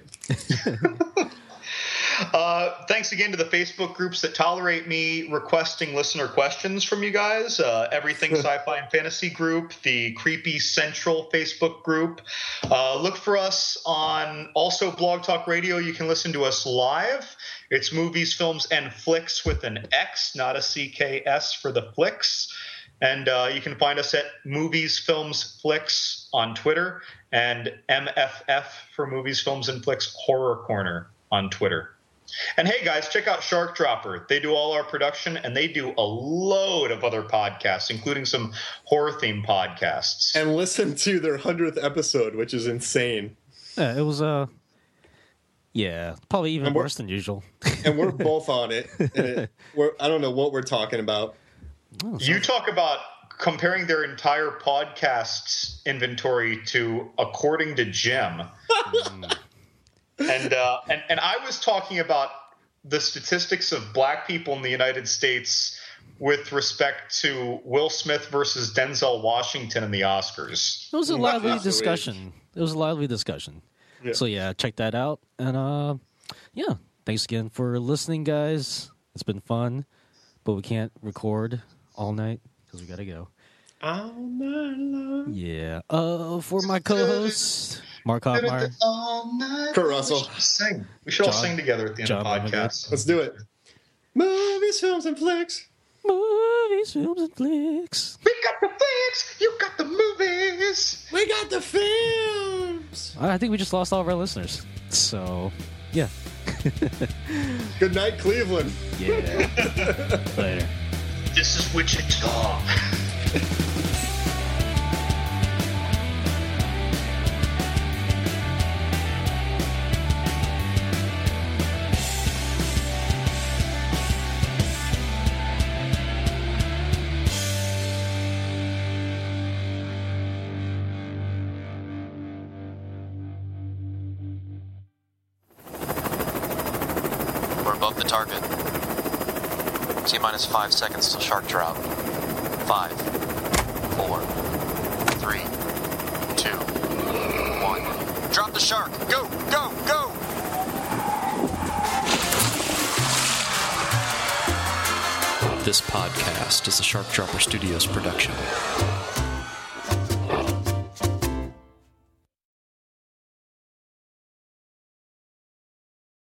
Thanks again to the Facebook groups that tolerate me requesting listener questions from you guys. Everything Sci-Fi and Fantasy group, the Creepy Central Facebook group. Look for us on also Blog Talk Radio. You can listen to us live. It's Movies, Films, and Flicks with an X, not a CKS for the flicks. And you can find us at Movies, Films, Flicks on Twitter and MFF for Movies, Films, and Flicks Horror Corner on Twitter. And hey, guys, check out Shark Dropper. They do all our production, and they do a load of other podcasts, including some horror-themed podcasts. And listen to their 100th episode, which is insane. Yeah, it was, probably even worse than usual. And we're both on it. And I don't know what we're talking about. You talk about comparing their entire podcast's inventory to According to Jim. And I was talking about the statistics of black people in the United States with respect to Will Smith versus Denzel Washington in the Oscars. It was a lively discussion. Yeah. So, check that out. And, thanks again for listening, guys. It's been fun, but we can't record all night because we got to go. All night long. Yeah. For my co-host, Mark Hoffmeyer. Kurt Russell. We should all sing together at the end of the podcast. Let's do it. Movies, Films, and Flicks. Movies, Films, and Flicks. We got the flicks. You got the movies. We got the films. I think we just lost all of our listeners. So, yeah. Good night, Cleveland. Yeah. Later. This is Wichita. Above the target. T-minus 5 seconds till shark drop. 5, 4, 3, 2, 1. Drop the shark. Go, go, go! This podcast is a Shark Dropper Studios production.